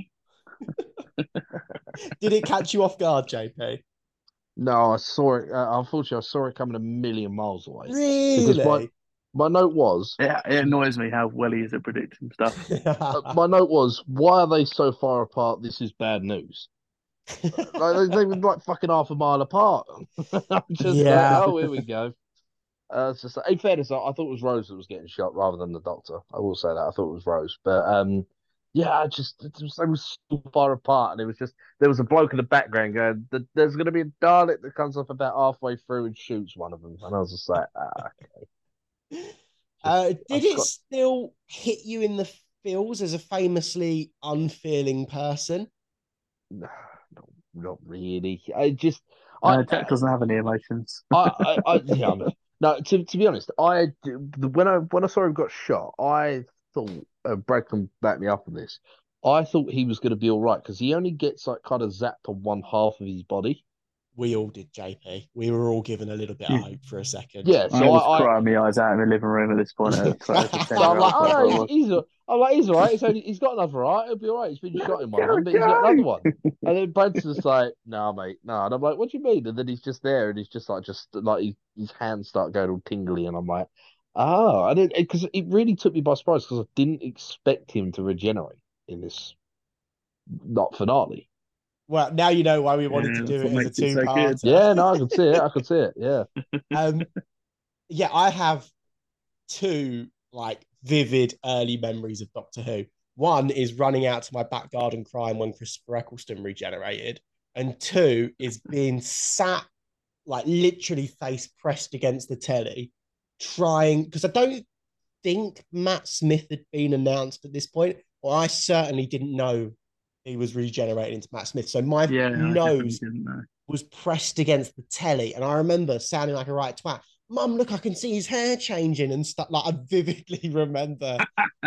Speaker 1: it catch you off guard, JP?
Speaker 2: No, I saw it. Unfortunately, I saw it coming a million miles away because
Speaker 1: Really?
Speaker 2: my note was
Speaker 3: Yeah, it annoys me how well he is at predicting stuff.
Speaker 2: why are they so far apart? This is bad news. Like they were like fucking half a mile apart. I'm just like,
Speaker 1: Yeah.
Speaker 2: oh, here we go. It's just in fairness, I thought it was Rose that was getting shot rather than the Doctor. I will say that I thought it was Rose, but yeah, they were so far apart, and it was just there was a bloke in the background going, "There's going to be a Dalek that comes up about halfway through and shoots one of them," and I was just like, just
Speaker 1: Did
Speaker 2: I've
Speaker 1: it
Speaker 2: got
Speaker 1: still hit you in the feels as a famously unfeeling person?
Speaker 2: no, not really. I just I
Speaker 3: Jack doesn't have any emotions.
Speaker 2: yeah. No, to be honest, when I saw him got shot, I thought Brad can back me up on this. I thought he was going to be all right because he only gets like kind of zapped on one half of his body.
Speaker 1: We all did, JP. We were all given a little bit of hope for a second.
Speaker 2: Yeah,
Speaker 3: I
Speaker 2: so
Speaker 3: was
Speaker 2: I
Speaker 3: crying my eyes out in the living room at this point as a
Speaker 2: so I'm like,
Speaker 3: 10-year-old,
Speaker 2: oh
Speaker 3: whatever
Speaker 2: no,
Speaker 3: it was.
Speaker 2: I'm like, he's all right. He's got another right. He'll be all right. He's been shot in one of
Speaker 3: Go,
Speaker 2: them, but he's got another
Speaker 3: go!
Speaker 2: one. And then Brad's just like, no, mate, no. And I'm like, what do you mean? And then he's just there, and he's just like his hands start going all tingly, and I'm like, oh, I didn't because it really took me by surprise because I didn't expect him to regenerate in this not finale.
Speaker 1: Well, now you know why we wanted to
Speaker 3: Yeah,
Speaker 1: do
Speaker 3: that's
Speaker 1: it
Speaker 3: what
Speaker 1: as a
Speaker 3: makes it so good.
Speaker 1: two-parter.
Speaker 2: Yeah, no, I could see it. I could see it. Yeah.
Speaker 1: Um, yeah, I have two like vivid early memories of Doctor Who. One is running out to my back garden crying when Christopher Eccleston regenerated, and two is being sat like literally face pressed against the telly, trying because I don't think Matt Smith had been announced at this point, or I certainly didn't know he was regenerating into Matt Smith. So my
Speaker 3: Yeah, I definitely
Speaker 1: nose
Speaker 3: didn't know.
Speaker 1: was pressed against the telly, and I remember sounding like a right twat. Mum, look, I can see his hair changing and stuff. Like I vividly remember.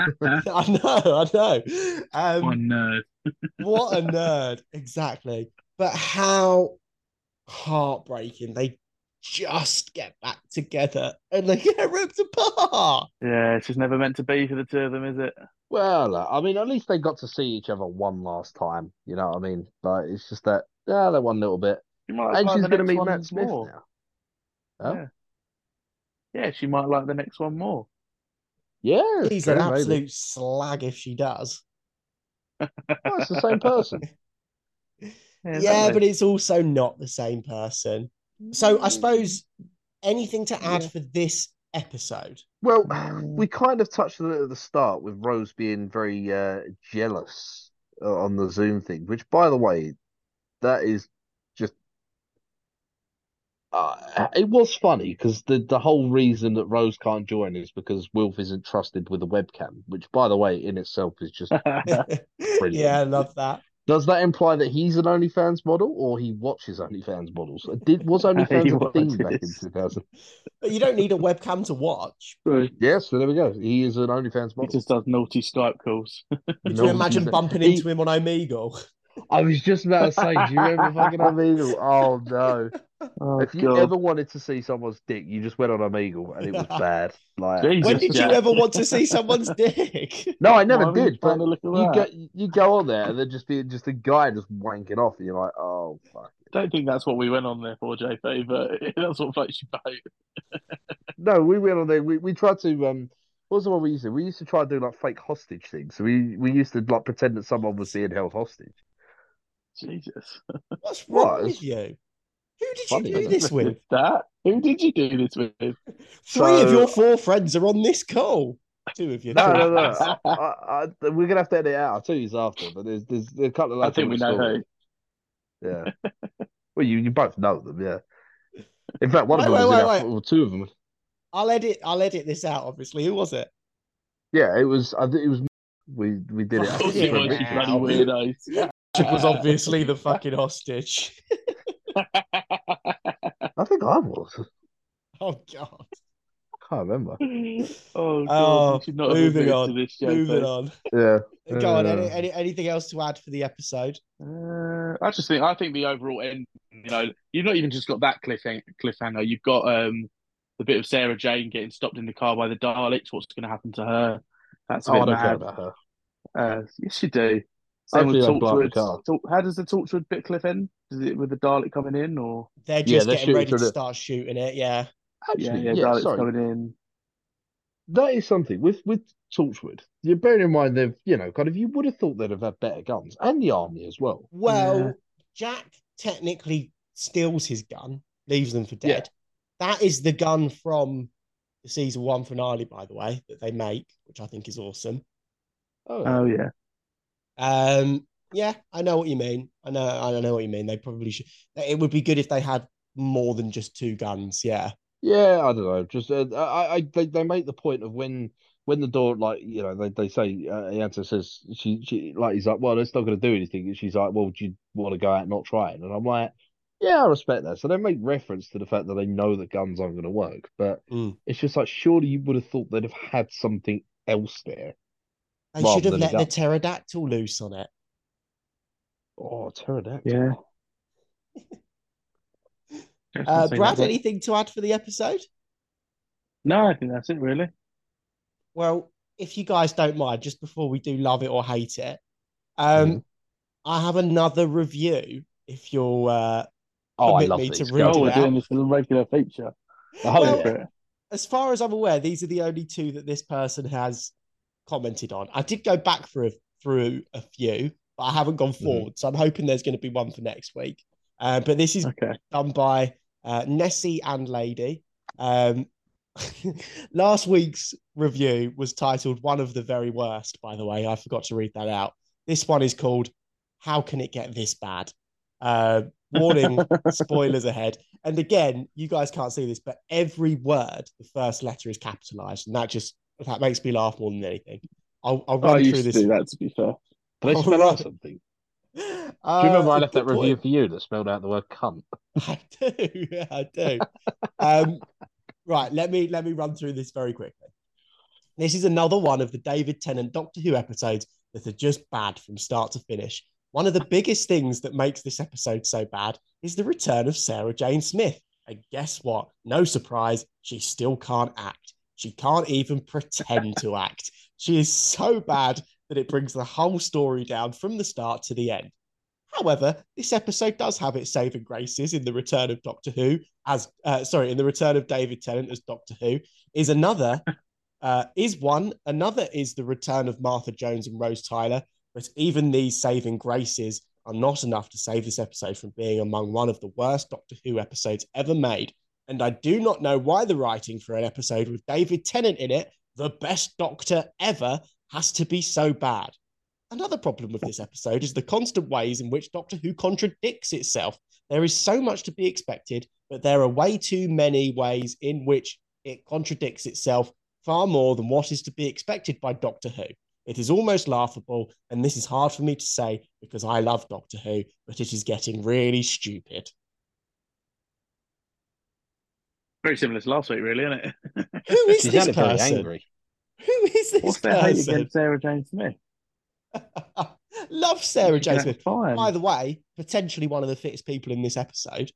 Speaker 1: I know.
Speaker 3: One nerd.
Speaker 1: What a nerd, exactly. But how heartbreaking they just get back together and they get ripped apart.
Speaker 3: Yeah, it's just never meant to be for the two of them, is it?
Speaker 2: Well, I mean, at least they got to see each other one last time. You know what I mean? Like, it's just that, yeah, they won a little bit.
Speaker 3: She might
Speaker 2: And
Speaker 3: like
Speaker 2: she's
Speaker 3: the
Speaker 2: going to
Speaker 3: next
Speaker 2: meet Matt
Speaker 3: one
Speaker 2: Smith
Speaker 3: more.
Speaker 2: now. Oh,
Speaker 3: Yeah. Yeah, she might like the next one more.
Speaker 2: yeah,
Speaker 1: She's an
Speaker 2: true, maybe.
Speaker 1: absolute slag if she does.
Speaker 2: Well, it's the same person.
Speaker 3: Yeah,
Speaker 1: Yeah, but
Speaker 3: exactly.
Speaker 1: it's also not the same person. So I suppose anything to add
Speaker 2: Yeah.
Speaker 1: for this episode?
Speaker 2: Well, we kind of touched on it at the start with Rose being very jealous on the Zoom thing, which, by the way, that is just it was funny because the whole reason that Rose can't join is because Wilf isn't trusted with a webcam, which, by the way, in itself is just brilliant.
Speaker 1: Yeah, I love that.
Speaker 2: Does that imply that he's an OnlyFans model or he watches OnlyFans models? Was
Speaker 3: He
Speaker 2: OnlyFans a thing back in
Speaker 3: watches.
Speaker 2: 2000?
Speaker 1: But you don't need a webcam to watch.
Speaker 3: Right.
Speaker 2: Yes, so there we go. He is an OnlyFans
Speaker 3: He
Speaker 2: model.
Speaker 3: just does naughty Skype calls.
Speaker 1: Could you imagine
Speaker 2: No,
Speaker 1: bumping
Speaker 2: he.
Speaker 1: into him on Omegle?
Speaker 2: I was just about to say, do you remember fucking Omegle? Oh no!
Speaker 3: Oh
Speaker 2: If you
Speaker 3: God,
Speaker 2: ever wanted to see someone's dick, you just went on Omegle and it was bad. Like,
Speaker 1: When
Speaker 3: Jesus,
Speaker 1: did you
Speaker 3: Jack.
Speaker 1: ever want to see someone's dick?
Speaker 2: no, I never
Speaker 3: Why were you
Speaker 2: did.
Speaker 3: trying
Speaker 2: But
Speaker 3: to look at
Speaker 2: you
Speaker 3: that?
Speaker 2: go on there and then just be just a guy just wanking off, and you're like, oh fuck.
Speaker 3: Don't think that's what we went on there for, JP, but that's what floats your boat.
Speaker 2: No, we went on there. We tried to what was the one we used to? We used to try and do like fake hostage things. So we used to like pretend that someone was being held hostage.
Speaker 3: Jesus.
Speaker 1: What's wrong
Speaker 2: What?
Speaker 1: with you? Who did you
Speaker 2: Funny,
Speaker 1: do
Speaker 2: isn't it?
Speaker 1: this with?
Speaker 3: That? Who did you do this with?
Speaker 1: Three of your
Speaker 2: So
Speaker 1: 4 friends are on this call. Two of your
Speaker 2: no,
Speaker 1: three
Speaker 2: no,
Speaker 1: friends.
Speaker 2: no. We're gonna have to edit it out. I'll tell you this after. But there's a couple of
Speaker 3: I
Speaker 2: lads I
Speaker 3: think
Speaker 2: went
Speaker 3: we
Speaker 2: to
Speaker 3: know
Speaker 2: school
Speaker 3: who.
Speaker 2: with. Yeah. Well, you both know them, yeah. In fact, one of
Speaker 1: Wait,
Speaker 2: them
Speaker 1: wait,
Speaker 2: was in
Speaker 1: wait,
Speaker 2: our,
Speaker 1: wait.
Speaker 2: well, two of them.
Speaker 1: I'll edit this out, obviously. Who was it?
Speaker 2: Yeah, it was. I think it was. We did it.
Speaker 3: Of
Speaker 2: I
Speaker 3: course
Speaker 2: think
Speaker 3: it
Speaker 2: for a
Speaker 3: was, you
Speaker 2: mixture.
Speaker 3: bloody
Speaker 1: Wow.
Speaker 3: weirdos.
Speaker 1: Chip was obviously the fucking hostage.
Speaker 2: I think I was.
Speaker 1: Oh god.
Speaker 2: Can't remember.
Speaker 3: Oh God, you
Speaker 1: Oh,
Speaker 3: should not have
Speaker 1: moving
Speaker 3: admitted to
Speaker 1: on.
Speaker 3: this,
Speaker 1: Moving
Speaker 3: JP.
Speaker 1: on.
Speaker 2: Yeah.
Speaker 1: Go on. Anything else to add for the episode?
Speaker 3: I think the overall end, you've not even just got that cliffhanger. You've got the bit of Sarah Jane getting stopped in the car by the Daleks. What's going to happen to her? That's a
Speaker 2: Oh, I
Speaker 3: bit
Speaker 2: don't care
Speaker 3: mad.
Speaker 2: about her.
Speaker 3: Yes, you do. Same with
Speaker 2: Hopefully, they blow up the
Speaker 3: Torchwood.
Speaker 2: car.
Speaker 3: How does the Torchwood bit cliff end? Is it with the Dalek coming in, or
Speaker 1: They're
Speaker 2: Yeah,
Speaker 1: just
Speaker 2: they're
Speaker 1: getting
Speaker 2: shooting
Speaker 1: ready
Speaker 2: through
Speaker 1: to
Speaker 2: the.
Speaker 1: start shooting it. Yeah.
Speaker 2: Actually,
Speaker 3: yeah,
Speaker 2: yeah.
Speaker 3: Dalek's
Speaker 2: Sorry,
Speaker 3: coming in.
Speaker 2: that is something with Torchwood. You're bearing in mind they've, kind of. You would have thought they'd have had better guns and the army as well.
Speaker 3: Yeah,
Speaker 1: Well, Jack technically steals his gun, leaves them for
Speaker 2: Yeah.
Speaker 1: dead. That is the gun from the season 1 finale, by the way, that they make, which I think is awesome.
Speaker 3: oh yeah.
Speaker 1: Yeah, I know what you mean. I know what you mean. They probably should. It would be good if they had more than just 2 guns. Yeah.
Speaker 2: Yeah, I don't know. Just they make the point of when the door, like, they say Ianta says she like, he's like, well, it's not going to do anything, and she's like, well, do you want to go out and not try it? And I'm like, yeah, I respect that. So they make reference to the fact that they know that guns aren't going to work, but
Speaker 1: Mm.
Speaker 2: it's just like, surely you would have thought they'd have had something else there
Speaker 1: They should
Speaker 2: rather
Speaker 1: have
Speaker 2: than a
Speaker 1: let the
Speaker 2: gun.
Speaker 1: pterodactyl loose on it.
Speaker 2: Oh, pterodactyl.
Speaker 3: Yeah.
Speaker 1: Brad, anything to add for the episode?
Speaker 3: No, I think that's it, really.
Speaker 1: Well, if you guys don't mind, just before we do love it or hate it,
Speaker 2: Mhm.
Speaker 1: I have another review. If you'll
Speaker 2: Oh, I
Speaker 1: permit
Speaker 2: love
Speaker 1: me to
Speaker 2: these.
Speaker 1: read
Speaker 3: Oh,
Speaker 1: it
Speaker 3: we're doing
Speaker 1: out.
Speaker 3: this as a regular feature.
Speaker 2: Oh,
Speaker 3: Go
Speaker 1: Well,
Speaker 2: yeah.
Speaker 3: for it.
Speaker 1: as far as I'm aware, these are the only 2 that this person has commented on. I did go back through a few, but I haven't gone forward. So I'm hoping there's going to be one for next week. But this is
Speaker 3: Okay.
Speaker 1: done by Nessie and Lady. Last week's review was titled One of the Very Worst, by the way. I forgot to read that out. This one is called How Can It Get This Bad? Warning, spoilers ahead. And again, you guys can't see this, but every word, the first letter is capitalized. And that makes me laugh more than anything. I'll
Speaker 3: I
Speaker 1: run through
Speaker 3: used to
Speaker 1: this.
Speaker 3: do that, to be fair.
Speaker 2: Do they
Speaker 1: I'll
Speaker 2: spell
Speaker 1: run-
Speaker 2: out something? Do you remember I left that
Speaker 1: good
Speaker 2: review
Speaker 1: point.
Speaker 2: for you that spelled out the word cunt?
Speaker 1: I do. Yeah, I do. Right, let me run through this very quickly. This is another one of the David Tennant Doctor Who episodes that are just bad from start to finish. One of the biggest things that makes this episode so bad is the return of Sarah Jane Smith. And guess what? No surprise, she still can't act. She can't even pretend to act. She is so bad that it brings the whole story down from the start to the end. However, this episode does have its saving graces in the return of Doctor Who in the return of David Tennant as Doctor Who another is the return of Martha Jones and Rose Tyler, but even these saving graces are not enough to save this episode from being among one of the worst Doctor Who episodes ever made. And I do not know why the writing for an episode with David Tennant in it, the best Doctor ever, has to be so bad. Another problem with this episode is the constant ways in which Doctor Who contradicts itself. There is so much to be expected, but there are way too many ways in which it contradicts itself, far more than what is to be expected by Doctor Who. It is almost laughable, and this is hard for me to say because I love Doctor Who, but it is getting really stupid.
Speaker 3: Very similar to last week, really, isn't it?
Speaker 1: Who is
Speaker 2: She
Speaker 1: this
Speaker 2: sounded very
Speaker 1: person?
Speaker 2: angry.
Speaker 1: Who is this
Speaker 3: What's their hate
Speaker 1: person?
Speaker 3: against Sarah Jane Smith?
Speaker 1: Love Sarah
Speaker 3: She
Speaker 1: Jane
Speaker 3: can
Speaker 1: Smith.
Speaker 3: act fine.
Speaker 1: By the way, potentially one of the fittest people in this episode.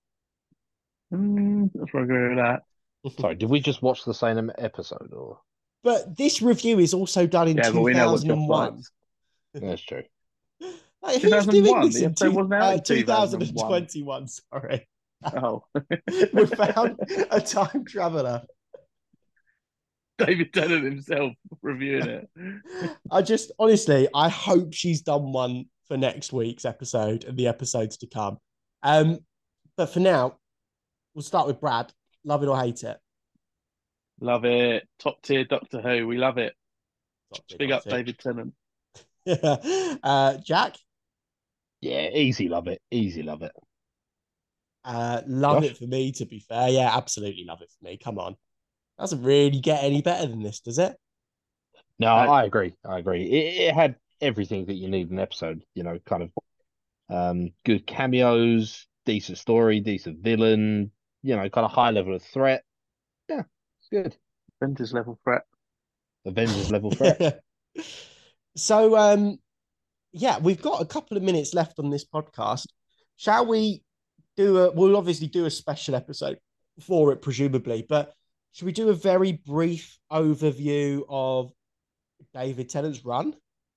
Speaker 3: If I agree with that.
Speaker 2: Sorry, did we just watch the same episode or?
Speaker 1: But this review is also done in
Speaker 3: Yeah, but we know what Josh
Speaker 1: 2001.
Speaker 3: likes.
Speaker 2: That's true.
Speaker 1: Like, who's doing
Speaker 3: 2001?
Speaker 1: this
Speaker 3: The
Speaker 1: in
Speaker 3: episode wasn't out in
Speaker 1: 2021? Sorry.
Speaker 3: Oh.
Speaker 1: We found a time traveler.
Speaker 3: David Tennant himself reviewing it.
Speaker 1: I just, honestly, I hope she's done one for next week's episode and the episodes to come. But for now, we'll start with Brad. Love it or hate it?
Speaker 3: Love it. Top tier Doctor Who. We love it. Big up David Tennant.
Speaker 1: Jack?
Speaker 2: Yeah, easy love it. Easy love it.
Speaker 1: Love
Speaker 2: Josh?
Speaker 1: it for me, to be fair. Yeah, absolutely love it for me. Come on. Doesn't really get any better than this, does it?
Speaker 2: No, I agree. I agree. It had everything that you need in an episode, kind of good cameos, decent story, decent villain, kind of high level of threat. Yeah, it's good.
Speaker 3: Avengers level threat.
Speaker 2: Avengers level threat.
Speaker 1: So, yeah, we've got a couple of minutes left on this podcast. Shall we we'll obviously do a special episode for it, presumably, but should we do a very brief overview of David Tennant's run?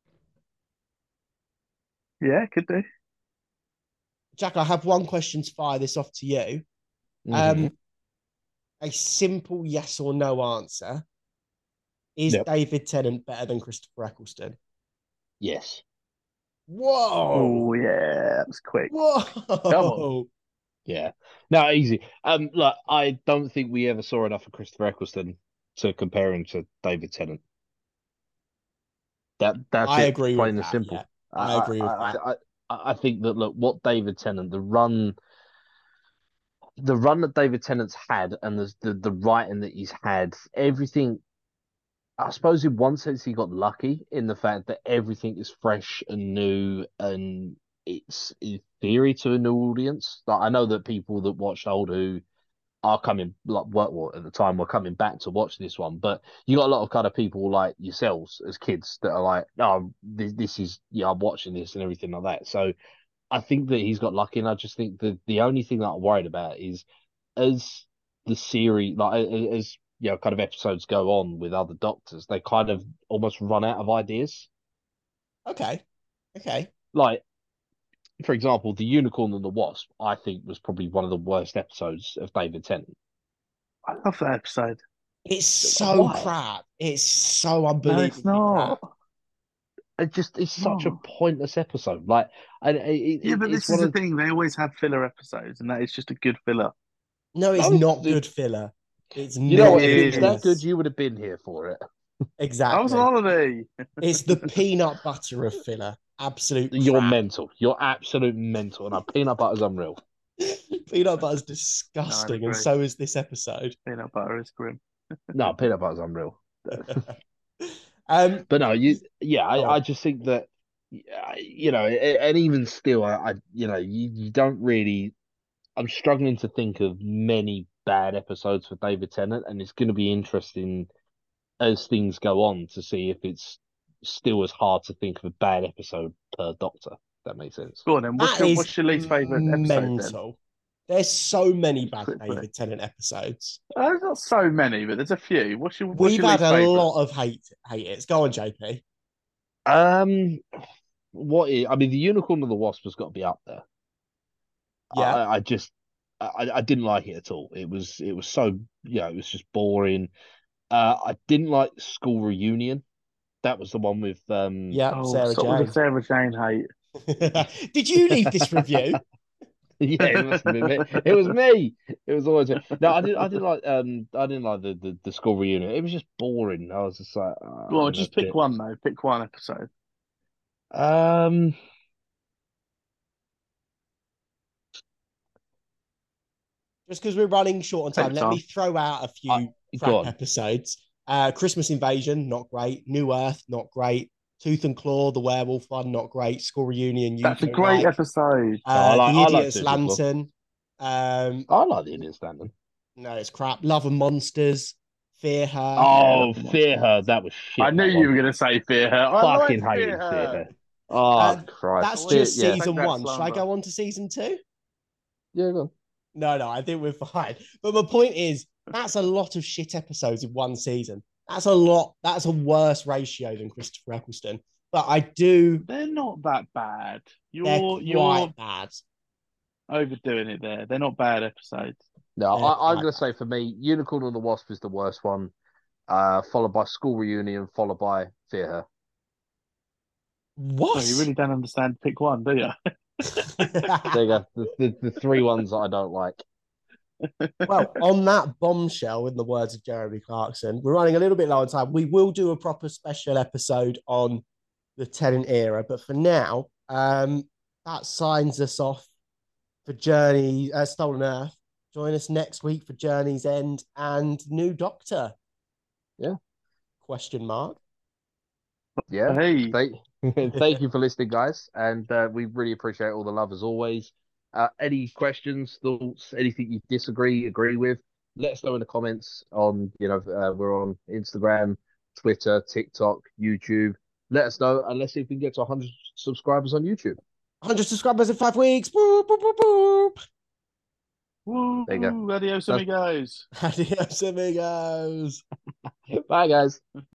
Speaker 3: Yeah, could do.
Speaker 1: Jack, I have one question to fire this off to you.
Speaker 2: Mm-hmm.
Speaker 1: A simple yes or no answer. Is David Tennant better than Christopher Eccleston?
Speaker 2: Yes.
Speaker 1: Whoa.
Speaker 3: Oh, yeah, that was quick.
Speaker 1: Whoa.
Speaker 3: Come on.
Speaker 2: Yeah. No, easy. Look, I don't think we ever saw enough of Christopher Eccleston to compare him to David Tennant. That's
Speaker 1: I
Speaker 2: it,
Speaker 1: agree
Speaker 2: plain
Speaker 1: with
Speaker 2: and
Speaker 1: that.
Speaker 2: simple.
Speaker 1: Yeah. I agree with that.
Speaker 2: I think that, look, what David Tennant, the run that David Tennant's had, and the writing that he's had, everything. I suppose in one sense he got lucky in the fact that everything is fresh and new, and it's in theory to a new audience. Like, I know that people that watched old Who are coming, like, at the time were coming back to watch this one, but you got a lot of kind of people like yourselves as kids that are like, oh, this is, yeah, I'm watching this and everything like that. So I think that he's got lucky, and I just think that the only thing that I'm worried about is as the series, like as kind of episodes go on with other doctors, they kind of almost run out of ideas.
Speaker 1: Okay.
Speaker 2: Like, for example, the Unicorn and the Wasp, I think, was probably one of the worst episodes of David Tennant.
Speaker 3: I love that episode.
Speaker 1: It's so crap. It's so unbelievably
Speaker 3: it's not.
Speaker 1: crap.
Speaker 2: It's such a pointless episode. Like,
Speaker 3: but this is the thing. They always have filler episodes, and that is just a good filler.
Speaker 1: No, it's not good filler. It's
Speaker 2: you know what? If it's that good, you would have been here for it.
Speaker 1: Exactly.
Speaker 3: I was on holiday.
Speaker 1: It's the peanut butter of filler. Absolute.
Speaker 2: You're mental. You're absolute mental. And peanut butter's unreal.
Speaker 1: Peanut butter's disgusting, and so is this episode.
Speaker 3: Peanut butter is grim.
Speaker 2: No, peanut butter's unreal. But no, I just think that, and even still, you don't really. I'm struggling to think of many bad episodes for David Tennant, and it's going to be interesting as things go on to see if it's still as hard to think of a bad episode per Doctor. If that makes sense.
Speaker 3: Go on then. What's your least favourite episode then?
Speaker 1: There's so many bad David Tennant episodes.
Speaker 3: There's not so many, but there's a few.
Speaker 1: We've had a lot of hate it's. Go on, JP.
Speaker 2: The Unicorn and the Wasp has got to be up there.
Speaker 1: Yeah,
Speaker 2: I didn't like it at all. It was so, it was just boring. I didn't like School Reunion. That was the one with
Speaker 1: Sarah Jane.
Speaker 3: Sarah Jane hate.
Speaker 1: Did you leave this review?
Speaker 2: Yeah, it must have been me. It was me. It was always me. No, I didn't like the School Reunion. It was just boring. I was just like,
Speaker 3: well, just pick one though. Pick one episode.
Speaker 1: Just because we're running short on time, let me throw out a few crap episodes. Christmas Invasion, not great. New Earth, not great. Tooth and Claw, the werewolf one, not great. School Reunion, you
Speaker 3: That's a
Speaker 1: don't
Speaker 3: great
Speaker 1: like.
Speaker 3: episode.
Speaker 1: The
Speaker 2: I like
Speaker 1: Idiot's
Speaker 2: Tooth and Claw.
Speaker 1: Lantern.
Speaker 2: I like the Indian Standard.
Speaker 1: No, it's crap. Love and Monsters, Fear Her.
Speaker 2: Oh, Fear Her. That was shit.
Speaker 3: I knew you were going to say Fear Her. I
Speaker 2: Fucking
Speaker 3: like
Speaker 2: hated
Speaker 3: Fear
Speaker 2: Fear
Speaker 3: Her.
Speaker 2: Her. Oh, Christ.
Speaker 1: That's just
Speaker 2: Yeah.
Speaker 1: season
Speaker 3: Take that,
Speaker 1: 1. Should I
Speaker 3: Slumber.
Speaker 1: go on to season 2?
Speaker 2: Yeah, go on.
Speaker 1: No, I think we're fine. But my point is, that's a lot of shit episodes in one season. That's a lot. That's a worse ratio than Christopher Eccleston. But I do.
Speaker 3: They're not that bad.
Speaker 1: They're
Speaker 3: You're
Speaker 1: quite bad.
Speaker 3: overdoing it there. They're not bad episodes.
Speaker 2: No,
Speaker 1: Yeah,
Speaker 2: I'm going to say for me, Unicorn and the Wasp is the worst one, followed by School Reunion, followed by Fear Her.
Speaker 1: What?
Speaker 3: Oh, you really don't understand. Pick one, do you?
Speaker 2: There you go. The three ones that I don't like.
Speaker 1: Well, on that bombshell, in the words of Jeremy Clarkson, we're running a little bit low on time. We will do a proper special episode on the Tennant era, but for now, that signs us off for Journey Stolen Earth. Join us next week for Journey's End and New Doctor.
Speaker 2: Yeah.
Speaker 1: Question mark.
Speaker 2: Yeah.
Speaker 3: Hey.
Speaker 2: Thank you for listening, guys, and we really appreciate all the love as always. Any questions, thoughts, anything you disagree, agree with, let us know in the comments on, we're on Instagram, Twitter, TikTok, YouTube. Let us know, and let's see if we can get to 100 subscribers on YouTube.
Speaker 1: 100 subscribers in 5 weeks. Boop, boop, boop, boop.
Speaker 3: Woo,
Speaker 2: There you go.
Speaker 3: adios, amigos.
Speaker 1: Adios, amigos.
Speaker 2: Bye, guys.